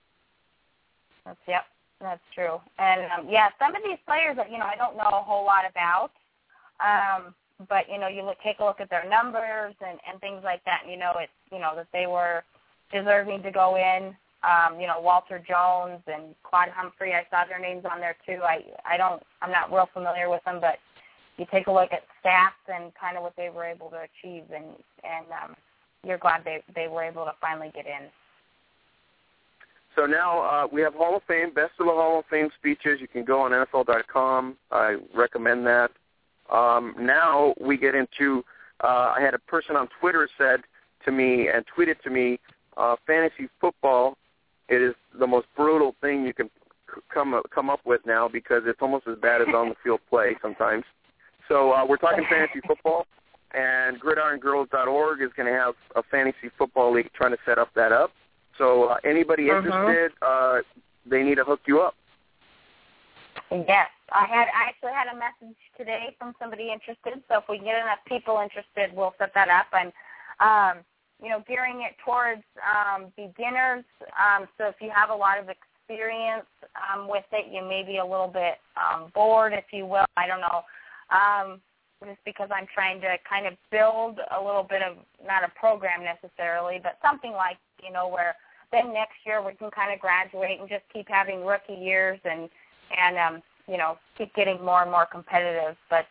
That's true. And some of these players that I don't know a whole lot about, but you take a look at their numbers and things like that. And, it's that they were deserving to go in. Walter Jones and Claude Humphrey, I saw their names on there too. I'm not real familiar with them, but you take a look at stats and kind of what they were able to achieve, and you're glad they were able to finally get in. So now we have Hall of Fame, Best of the Hall of Fame speeches. You can go on NFL.com. I recommend that. Now we get into, I had a person on Twitter said to me and tweeted to me, fantasy football, it is the most brutal thing you can come up with now because it's almost as bad as on-the-field play sometimes. So we're talking fantasy football, and gridirongirls.org is going to have a fantasy football league trying to set that up. So anybody interested, they need to hook you up. Yes. I actually had a message today from somebody interested, so if we can get enough people interested, we'll set that up. And, gearing it towards beginners, so if you have a lot of experience with it, you may be a little bit bored, if you will. I don't know. Just because I'm trying to kind of build a little bit of, not a program necessarily, but something like, where then next year we can kind of graduate and just keep having rookie years and keep getting more and more competitive. But,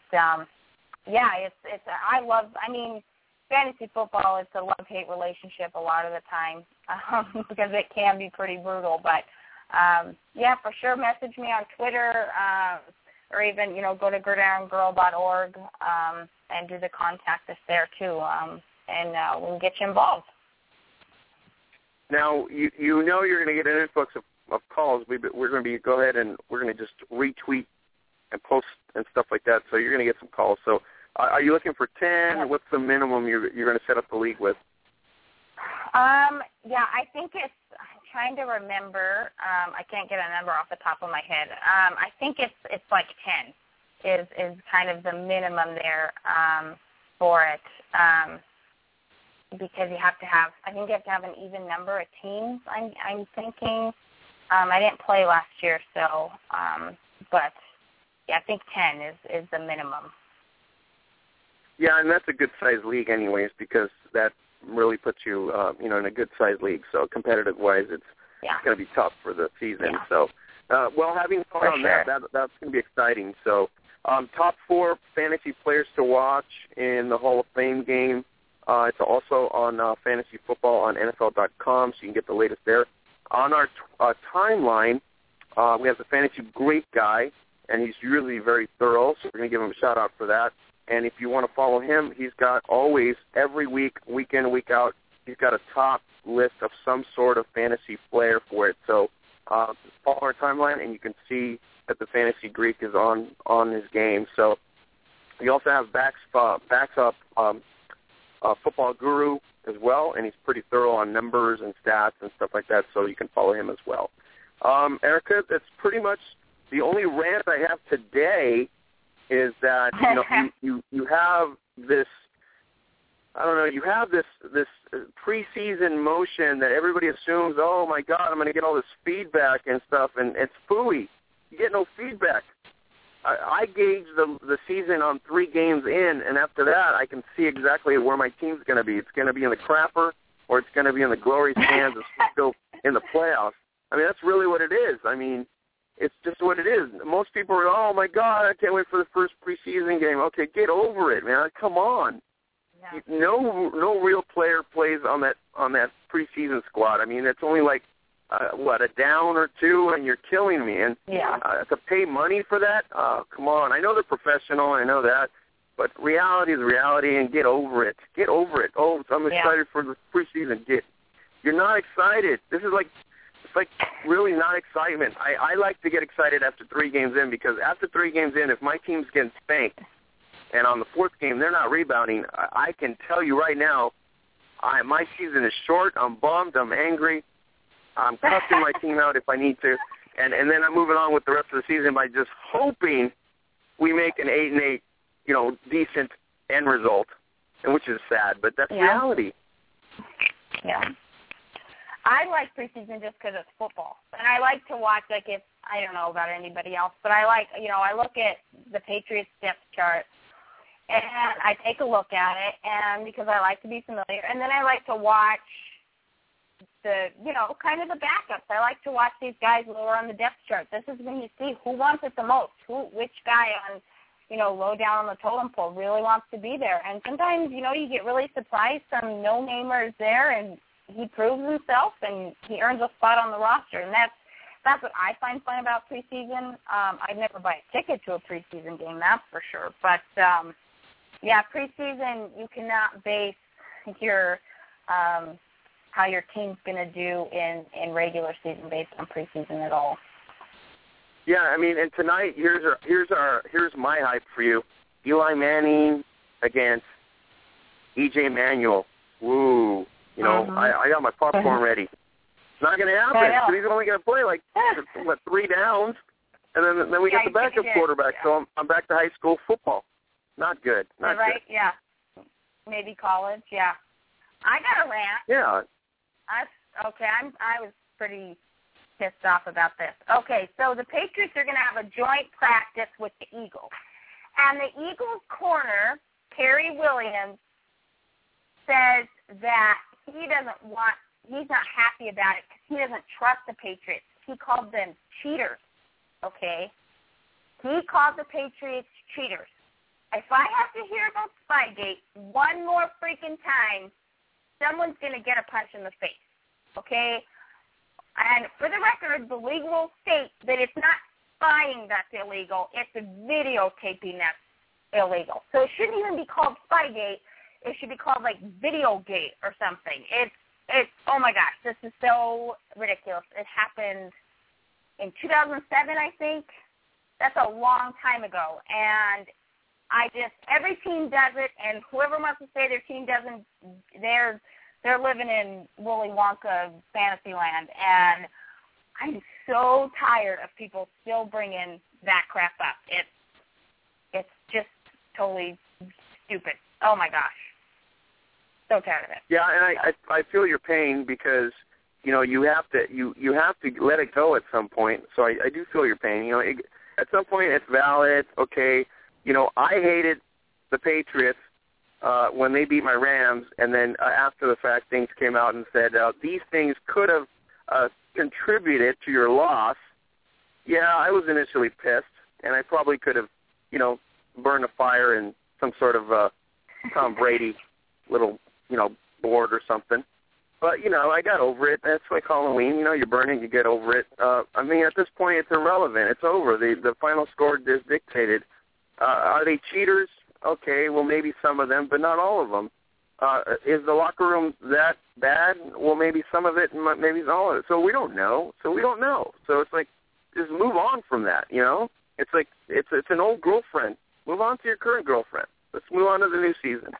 fantasy football, it's a love-hate relationship a lot of the time because it can be pretty brutal. But, for sure, message me on Twitter or even, go to gridirongirl.org and do the contact us there, too, and we'll get you involved. Now, you're going to get an influx of calls. We're going to go ahead and we're going to just retweet and post and stuff like that, so you're going to get some calls. So are you looking for 10? What's the minimum you're going to set up the league with? I think I'm trying to remember. I can't get a number off the top of my head. I think it's like 10 is kind of the minimum there for it. Because you have to have an even number of teams, I'm thinking. I didn't play last year, so, but, I think 10 is the minimum. Yeah, and that's a good-sized league anyways because that really puts you, in a good-sized league. So competitive-wise, it's going to be tough for the season. Yeah. So, having fun on that's going to be exciting. So top 4 fantasy players to watch in the Hall of Fame game. It's also on fantasy football on NFL.com, so you can get the latest there. On our timeline, we have the fantasy great guy, and he's usually very thorough, so we're going to give him a shout-out for that. And if you want to follow him, he's got always, every week, week in, week out, he's got a top list of some sort of fantasy player for it. So follow our timeline, and you can see that the Fantasy Greek is on his game. So we also have Backs Up Football Guru as well, and he's pretty thorough on numbers and stats and stuff like that, so you can follow him as well. Erica, that's pretty much the only rant I have today. is that you have this. I don't know. You have this preseason motion that everybody assumes. Oh my God, I'm going to get all this feedback and stuff, and it's phooey. You get no feedback. I gauge the season on 3 games in, and after that, I can see exactly where my team's going to be. It's going to be in the crapper, or it's going to be in the glory stands, or still in the playoffs. I mean, that's really what it is. I mean, it's just what it is. Most people are, oh my God, I can't wait for the first preseason game. Okay, get over it, man. Come on. Yeah. No real player plays on that preseason squad. I mean, it's only like a down or 2, and you're killing me. And to pay money for that, come on. I know they're professional, I know that, but reality is reality, and get over it. Get over it. Oh, I'm excited for the preseason. You're not excited. It's like really not excitement. I like to get excited after 3 games in, because after 3 games in, if my team's getting spanked, and on the 4th game they're not rebounding, I can tell you right now, my season is short. I'm bummed. I'm angry. I'm cussing my team out if I need to, and then I'm moving on with the rest of the season by just hoping we make an 8-8, decent end result, and which is sad, but that's reality. Yeah. I like preseason just because it's football, and I like to watch, I don't know about anybody else, but I look at the Patriots depth chart, and I take a look at it, and because I like to be familiar, and then I like to watch the, kind of the backups. I like to watch these guys lower on the depth chart. This is when you see who wants it the most, which guy on, low down on the totem pole really wants to be there. And sometimes, you get really surprised some no-namers there, and he proves himself, and he earns a spot on the roster. And that's what I find fun about preseason. I'd never buy a ticket to a preseason game, that's for sure. But, preseason, you cannot base your how your team's going to do in regular season based on preseason at all. Yeah, I mean, and tonight here's my hype for you: Eli Manning against EJ Manuel. Woo! I got my popcorn ready. It's not going to happen because he's only going to play like 3 downs, and then we get the backup quarterback. So I'm back to high school football. Not good. Not right? Good. Yeah. Maybe college. Yeah. I got a rant. Yeah. I was pretty pissed off about this. Okay, so the Patriots are going to have a joint practice with the Eagles. And the Eagles corner, Kerry Williams, says that he's not happy about it because he doesn't trust the Patriots. He called them cheaters, okay? He called the Patriots cheaters. If I have to hear about Spygate one more freaking time, someone's going to get a punch in the face, okay? And for the record, the league will state that it's not spying that's illegal, it's videotaping that's illegal. So it shouldn't even be called Spygate. It should be called, Videogate or something. It's oh, my gosh, this is so ridiculous. It happened in 2007, I think. That's a long time ago. And every team does it, and whoever wants to say their team doesn't, they're living in Willy Wonka fantasy land. And I'm so tired of people still bringing that crap up. It's just totally stupid. Oh my gosh, so tired of it. Yeah, and I feel your pain because you have to let it go at some point. So I do feel your pain. At some point it's valid. Okay. I hated the Patriots when they beat my Rams, and then after the fact, things came out and said these things could have contributed to your loss. Yeah, I was initially pissed, and I probably could have, burned a fire in some sort of Tom Brady little, board or something. But, I got over it. That's like Halloween. You're burning, you get over it. At this point, it's irrelevant. It's over. The final score is dictated. Are they cheaters? Okay, well, maybe some of them, but not all of them. Is the locker room that bad? Well, maybe some of it, maybe all of it. So we don't know. So it's like, just move on from that, It's like, it's an old girlfriend. Move on to your current girlfriend. Let's move on to the new season.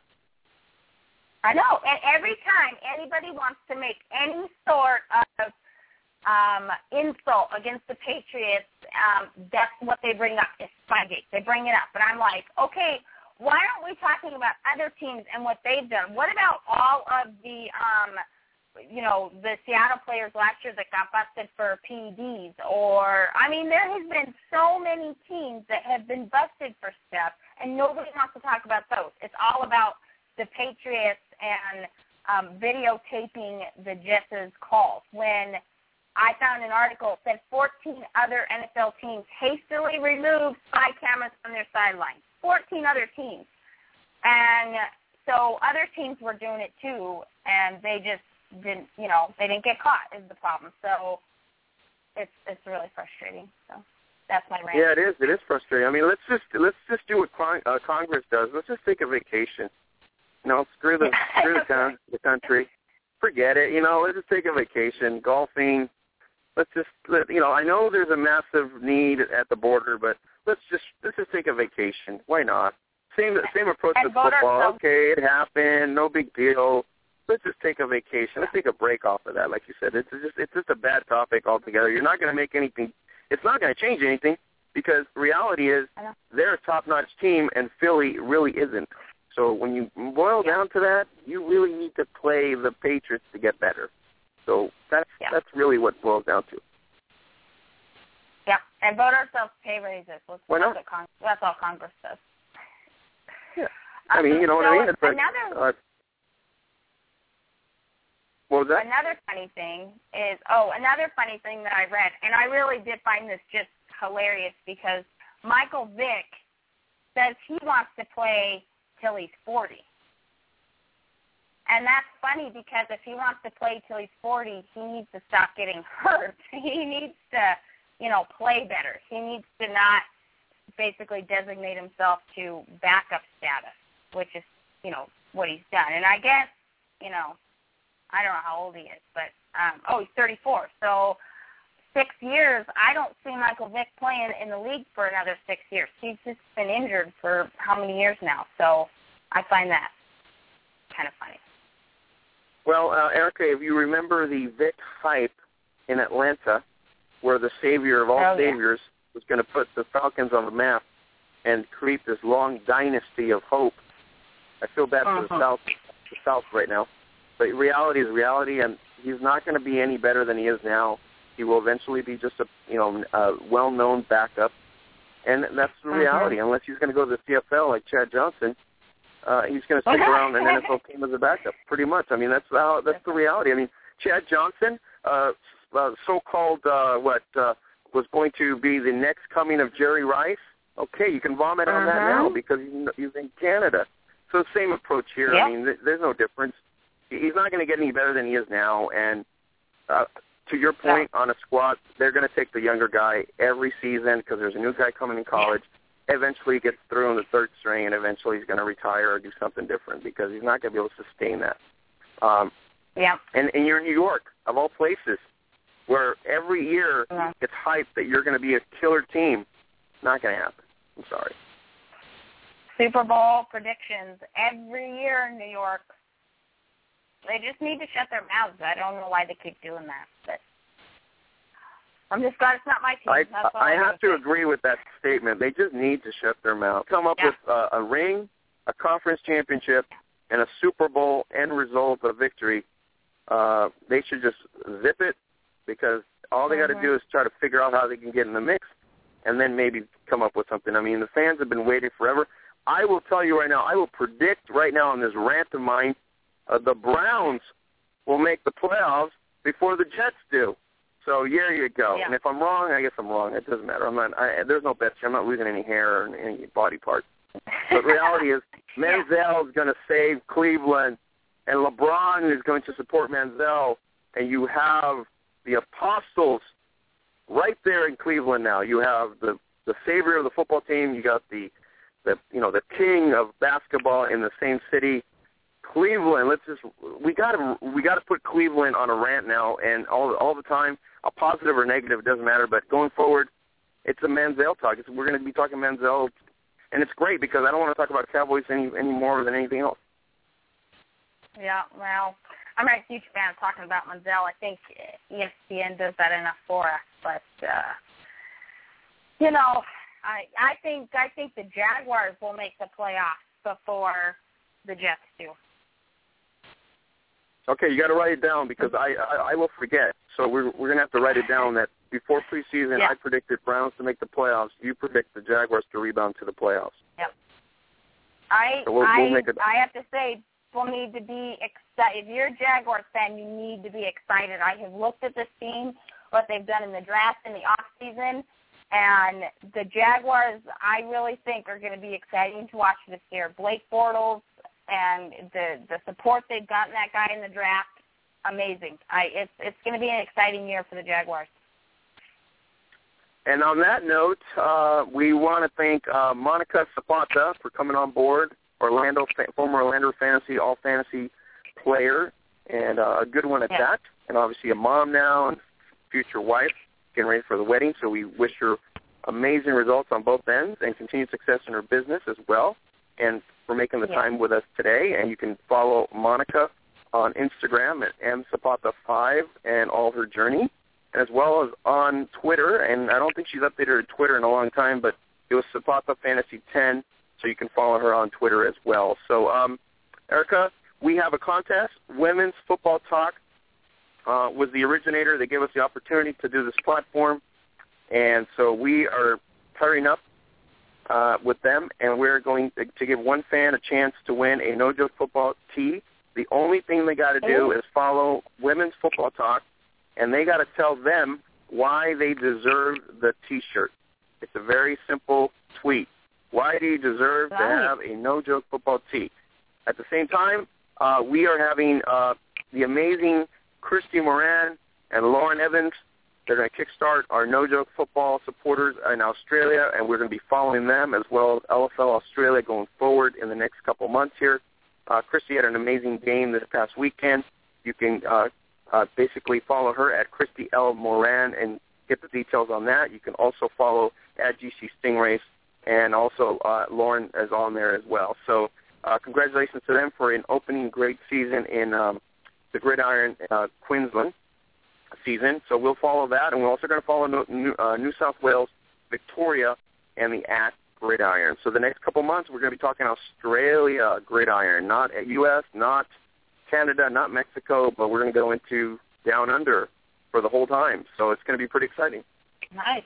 I know. And every time anybody wants to make any sort of insult against the Patriots, that's what they bring up is Spygate. They bring it up. And I'm like, okay, why aren't we talking about other teams and what they've done? What about all of the, the Seattle players last year that got busted for PEDs? Or, I mean, there has been so many teams that have been busted for stuff, and nobody wants to talk about those. It's all about the Patriots and videotaping the Jets' calls. When I found an article that said 14 other NFL teams hastily removed spy cameras from their sidelines. 14 other teams. And so other teams were doing it too, and they just didn't, they didn't get caught is the problem. So it's really frustrating. So that's my rant. Yeah, it is. It is frustrating. I mean, let's just do what Congress does. Let's just take a vacation. Screw the country. Forget it. Let's just take a vacation. Golfing. Let's just I know there's a massive need at the border, but let's just take a vacation. Why not? Same approach with football. Okay, it happened. No big deal. Let's just take a vacation. Let's take a break off of that. Like you said, it's just a bad topic altogether. You're not going to make anything. It's not going to change anything because the reality is they're a top-notch team and Philly really isn't. So when you boil down to that, you really need to play the Patriots to get better. So that's really what it boils down to. Yeah, and vote ourselves pay raises. Why not? That's all Congress does. Yeah. I mean, you know what I mean? It's like, what was that? Another funny thing that I read, and I really did find this just hilarious because Michael Vick says he wants to play till he's 40. And that's funny because if he wants to play till he's 40, he needs to stop getting hurt. He needs to, play better. He needs to not basically designate himself to backup status, which is, what he's done. And I guess, I don't know how old he is, but, he's 34. So 6 years, I don't see Michael Vick playing in the league for another 6 years. He's just been injured for how many years now? So I find that kind of funny. Well, Erica, if you remember the Vic hype in Atlanta, where the savior of all saviors was going to put the Falcons on the map and create this long dynasty of hope, I feel bad for the South right now. But reality is reality, and he's not going to be any better than he is now. He will eventually be just a well-known backup, and that's the reality. Unless he's going to go to the CFL like Chad Johnson, he's going to stick around an NFL team as a backup, pretty much. I mean, that's the reality. I mean, Chad Johnson, so-called was going to be the next coming of Jerry Rice. Okay, you can vomit on that now because he's in Canada. So same approach here. Yep. I mean, there's no difference. He's not going to get any better than he is now. And to your point, on a squad, they're going to take the younger guy every season because there's a new guy coming in college. Yeah. Eventually he gets through in the third string, and eventually he's going to retire or do something different because he's not going to be able to sustain that. And you're in New York, of all places, where every year it's hyped that you're going to be a killer team. Not going to happen. I'm sorry. Super Bowl predictions every year in New York. They just need to shut their mouths. I don't know why they keep doing that, but I'm just glad it's not my team. I have to agree with that statement. They just need to shut their mouth. Come up with a ring, a conference championship, and a Super Bowl end result of victory. They should just zip it because all they got to do is try to figure out how they can get in the mix and then maybe come up with something. I mean, the fans have been waiting forever. I will tell you right now, I will predict right now in this rant of mine, the Browns will make the playoffs before the Jets do. So there you go. Yeah. And if I'm wrong, I guess I'm wrong. It doesn't matter. There's no bets. I'm not losing any hair or any body parts. But reality is, Manziel is going to save Cleveland, and LeBron is going to support Manziel, and you have the apostles right there in Cleveland now. You have the savior of the football team. You got the king of basketball in the same city. Cleveland, we got to put Cleveland on a rant now, and all the time, a positive or negative, it doesn't matter. But going forward, it's a Manziel talk. We're going to be talking Manziel, and it's great because I don't want to talk about Cowboys any more than anything else. Yeah, well, I'm not a huge fan of talking about Manziel. I think ESPN does that enough for us, but I think the Jaguars will make the playoffs before the Jets do. Okay, you got to write it down because I will forget. So we're going to have to write it down that before preseason, I predicted Browns to make the playoffs. You predict the Jaguars to rebound to the playoffs. Yep. We'll I have to say, people need to be excited. If you're a Jaguars fan, you need to be excited. I have looked at this team, what they've done in the draft in the offseason, and the Jaguars, I really think, are going to be exciting to watch this year. Blake Bortles and the support they've gotten that guy in the draft, amazing. It's going to be an exciting year for the Jaguars. And on that note, we want to thank Monica Zapata for coming on board, former Orlando Fantasy All-Fantasy player, and a good one at that, and obviously a mom now and future wife, getting ready for the wedding. So we wish her amazing results on both ends and continued success in her business as well, and for making the time with us today. And you can follow Monica on Instagram at mzapata5 and all her journey, as well as on Twitter. And I don't think she's updated her Twitter in a long time, but it was Zapata Fantasy 10, so you can follow her on Twitter as well. So, Erica, we have a contest. Women's Football Talk was the originator. They gave us the opportunity to do this platform, and so we are pairing up with them, and we're going to give one fan a chance to win a No Joke Football tee. The only thing they got to do is follow Women's Football Talk, and they got to tell them why they deserve the T-shirt. It's a very simple tweet. Why do you deserve to have a No Joke Football tee? At the same time, we are having the amazing Christy Moran and Lauren Evans. They're going to kickstart our No Joke Football supporters in Australia, and we're going to be following them as well as LFL Australia going forward in the next couple months here. Christy had an amazing game this past weekend. You can basically follow her at Christy L. Moran and get the details on that. You can also follow at GC Stingrays, and also Lauren is on there as well. So congratulations to them for an opening great season in the Gridiron Queensland season. So we'll follow that, and we're also going to follow New South Wales, Victoria, and the at Gridiron. So the next couple months, we're going to be talking Australia Gridiron, not U.S., not Canada, not Mexico, but we're going to go into Down Under for the whole time. So it's going to be pretty exciting. Nice.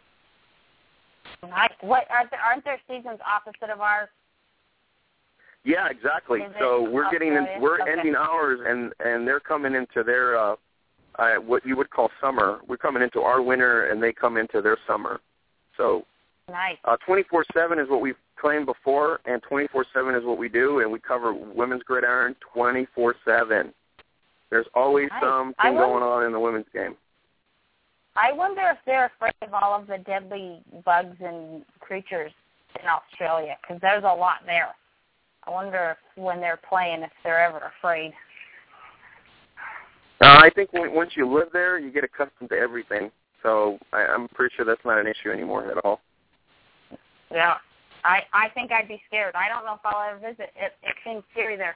What aren't there seasons opposite of ours? Yeah, exactly. So we're ending ours, and they're coming into their what you would call summer. We're coming into our winter, and they come into their summer. So nice. 24/7 is what we've claimed before, and 24/7 is what we do, and we cover women's gridiron 24/7. There's always something going on in the women's game. I wonder if they're afraid of all of the deadly bugs and creatures in Australia, because there's a lot there. I wonder if when they're playing, if they're ever afraid. I think once you live there, you get accustomed to everything. So I'm pretty sure that's not an issue anymore at all. Yeah. I think I'd be scared. I don't know if I'll ever visit. It seems scary there.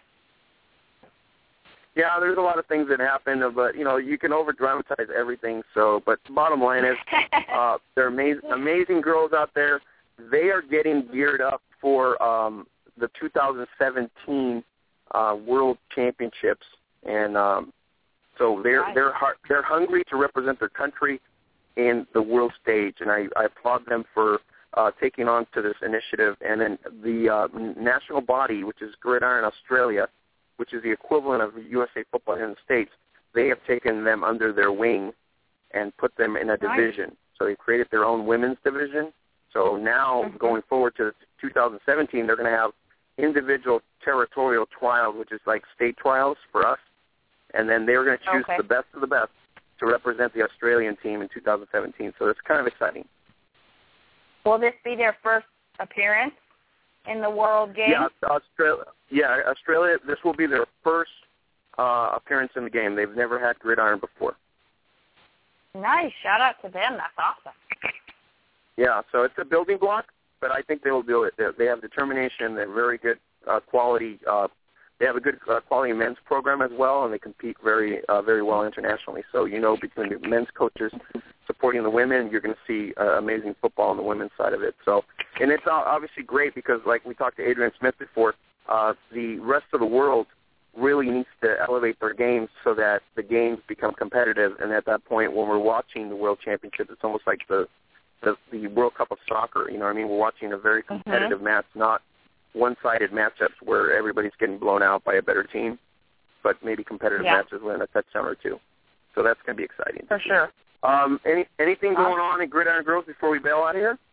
Yeah, there's a lot of things that happen, but, you can over-dramatize everything. So, but the bottom line is there are amazing girls out there. They are getting geared up for the 2017 World Championships, and so they're hungry to represent their country in the world stage, and I applaud them for taking on to this initiative. And then the national body, which is Gridiron Australia, which is the equivalent of USA Football here in the States, they have taken them under their wing and put them in a division. So they created their own women's division. So now going forward to 2017, they're going to have individual territorial trials, which is like state trials for us. And then they're going to choose the best of the best to represent the Australian team in 2017. So it's kind of exciting. Will this be their first appearance in the World game? Yeah, Australia, this will be their first appearance in the game. They've never had gridiron before. Nice. Shout out to them. That's awesome. Yeah, so it's a building block, but I think they will do it. They have determination. They're very good quality. They have a good quality men's program as well, and they compete very well internationally. So, between the men's coaches supporting the women, you're going to see amazing football on the women's side of it. So And it's obviously great because, like we talked to Adrian Smith before, the rest of the world really needs to elevate their games so that the games become competitive. And at that point, when we're watching the World Championship, it's almost like the World Cup of soccer. You know what I mean? We're watching a very competitive match, not one-sided matchups where everybody's getting blown out by a better team, but maybe competitive matches with a touchdown or two. So that's going to be exciting. For sure. Anything going on in Gridiron Girls before we bail out of here?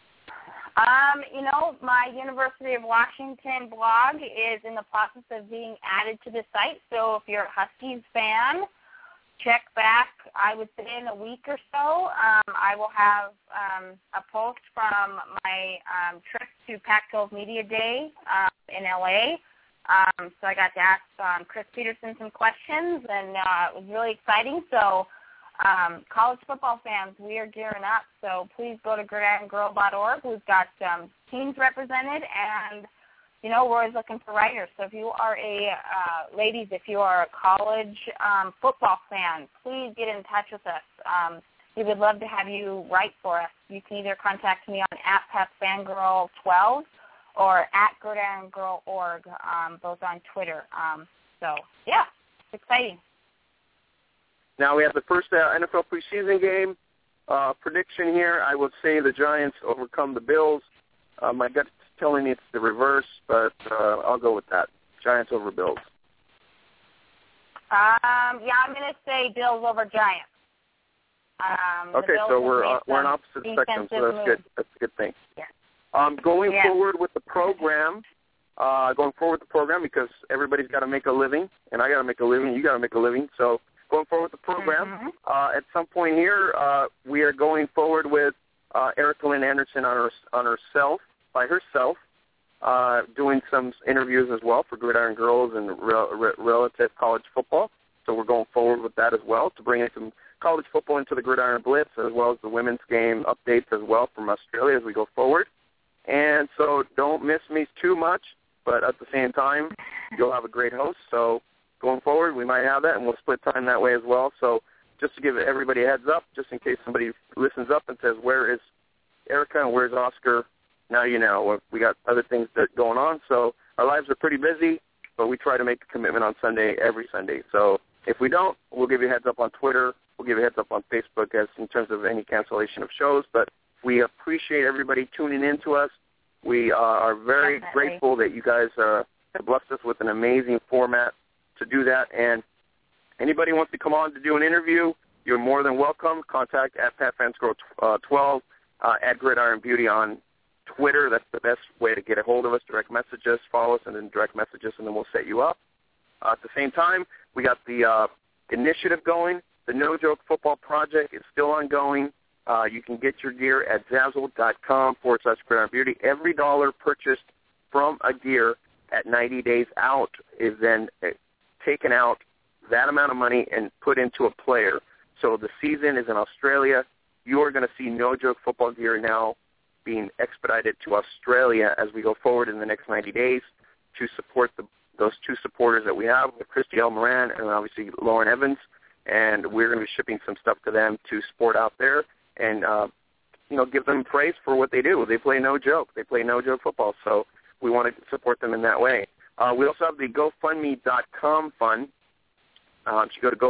My University of Washington blog is in the process of being added to the site. So if you're a Huskies fan, check back, I would say, in a week or so. I will have a post from my trip to Pac-12 Media Day in L.A. So I got to ask Chris Peterson some questions, and it was really exciting. So college football fans, we are gearing up. So please go to gridirongirl.org. We've got teams represented, and we're always looking for writers. So if you are ladies, if you are a college football fan, please get in touch with us. We would love to have you write for us. You can either contact me on @PepFangirl12 or @GridironGirl.org, both on Twitter. It's exciting. Now we have the first NFL preseason game prediction here. I would say the Giants overcome the Bills. My gut's telling me it's the reverse, but I'll go with that. Giants over Bills. I'm going to say Bills over Giants. Okay, so we're on opposite spectrum, so that's good. That's a good thing. Yeah. Going forward with the program, because everybody's got to make a living, and I got to make a living, you got to make a living. So going forward with the program, at some point here, we are going forward with Erica Lynn Anderson by herself, doing some interviews as well for Gridiron Girls and relative college football. So we're going forward with that as well to bring in some college football into the Gridiron Blitz, as well as the women's game updates as well from Australia as we go forward. And so don't miss me too much, but at the same time, you'll have a great host. So going forward, we might have that, and we'll split time that way as well. So just to give everybody a heads up, just in case somebody listens up and says, where is Erica and where's Oscar? Now you know. We got other things going on, so our lives are pretty busy, but we try to make a commitment on Sunday, every Sunday. So if we don't, we'll give you a heads up on Twitter. We'll give you a heads up on Facebook as in terms of any cancellation of shows. But we appreciate everybody tuning in to us. We are very grateful that you guys have blessed us with an amazing format to do that. And anybody wants to come on to do an interview, you're more than welcome. Contact @PatFangirl12, @Gridiron Beauty on Twitter. That's the best way to get a hold of us. Direct message us, follow us, and then direct message us, and then we'll set you up. At the same time, we got the initiative going. The No Joke Football Project is still ongoing. You can get your gear at Zazzle.com/Gridiron Beauty. Every dollar purchased from a gear at 90 days out is then taken out, that amount of money, and put into a player. So the season is in Australia. You are going to see No Joke Football gear now being expedited to Australia as we go forward in the next 90 days to support those two supporters that we have, Christy L. Moran and obviously Lauren Evans. And we're going to be shipping some stuff to them to sport out there and, give them praise for what they do. They play no joke. They play no joke football. So we want to support them in that way. We also have the GoFundMe.com fund. You go to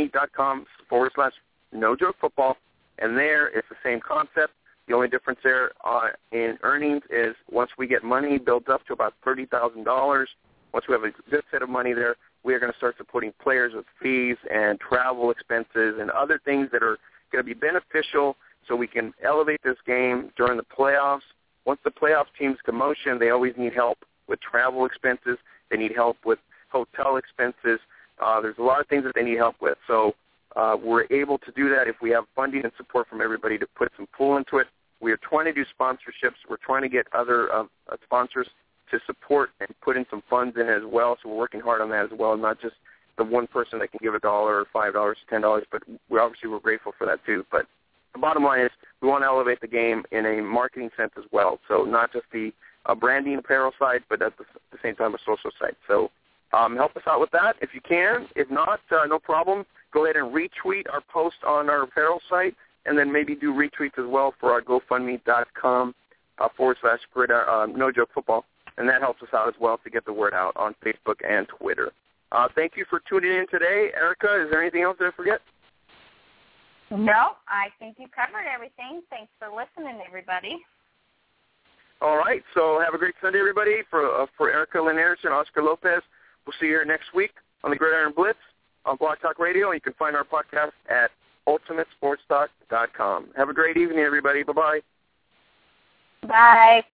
GoFundMe.com/No Joke Football, and there it's the same concept. The only difference there in earnings is once we get money built up to about $30,000, once we have a good set of money there, we are going to start supporting players with fees and travel expenses and other things that are going to be beneficial so we can elevate this game during the playoffs. Once the playoff teams come motion, they always need help with travel expenses. They need help with hotel expenses. There's a lot of things that they need help with. So we're able to do that if we have funding and support from everybody to put some pull into it. We are trying to do sponsorships. We're trying to get other sponsors to support and put in some funds in as well. So we're working hard on that as well, not just the one person that can give $1 or $5 or $10, but we're grateful for that too. But the bottom line is we want to elevate the game in a marketing sense as well. So not just the branding apparel side, but at the same time a social side. So help us out with that if you can. If not, no problem. Go ahead and retweet our post on our apparel site, and then maybe do retweets as well for our GoFundMe.com No Joke Football, and that helps us out as well to get the word out on Facebook and Twitter. Thank you for tuning in today. Erica, is there anything else that I forget? No, I think you covered everything. Thanks for listening, everybody. All right, so have a great Sunday, everybody. For Erica Linares and Oscar Lopez, we'll see you here next week on the Gridiron Blitz on Blog Talk Radio. You can find our podcast at ultimatesportstalk.com. Have a great evening, everybody. Bye-bye. Bye.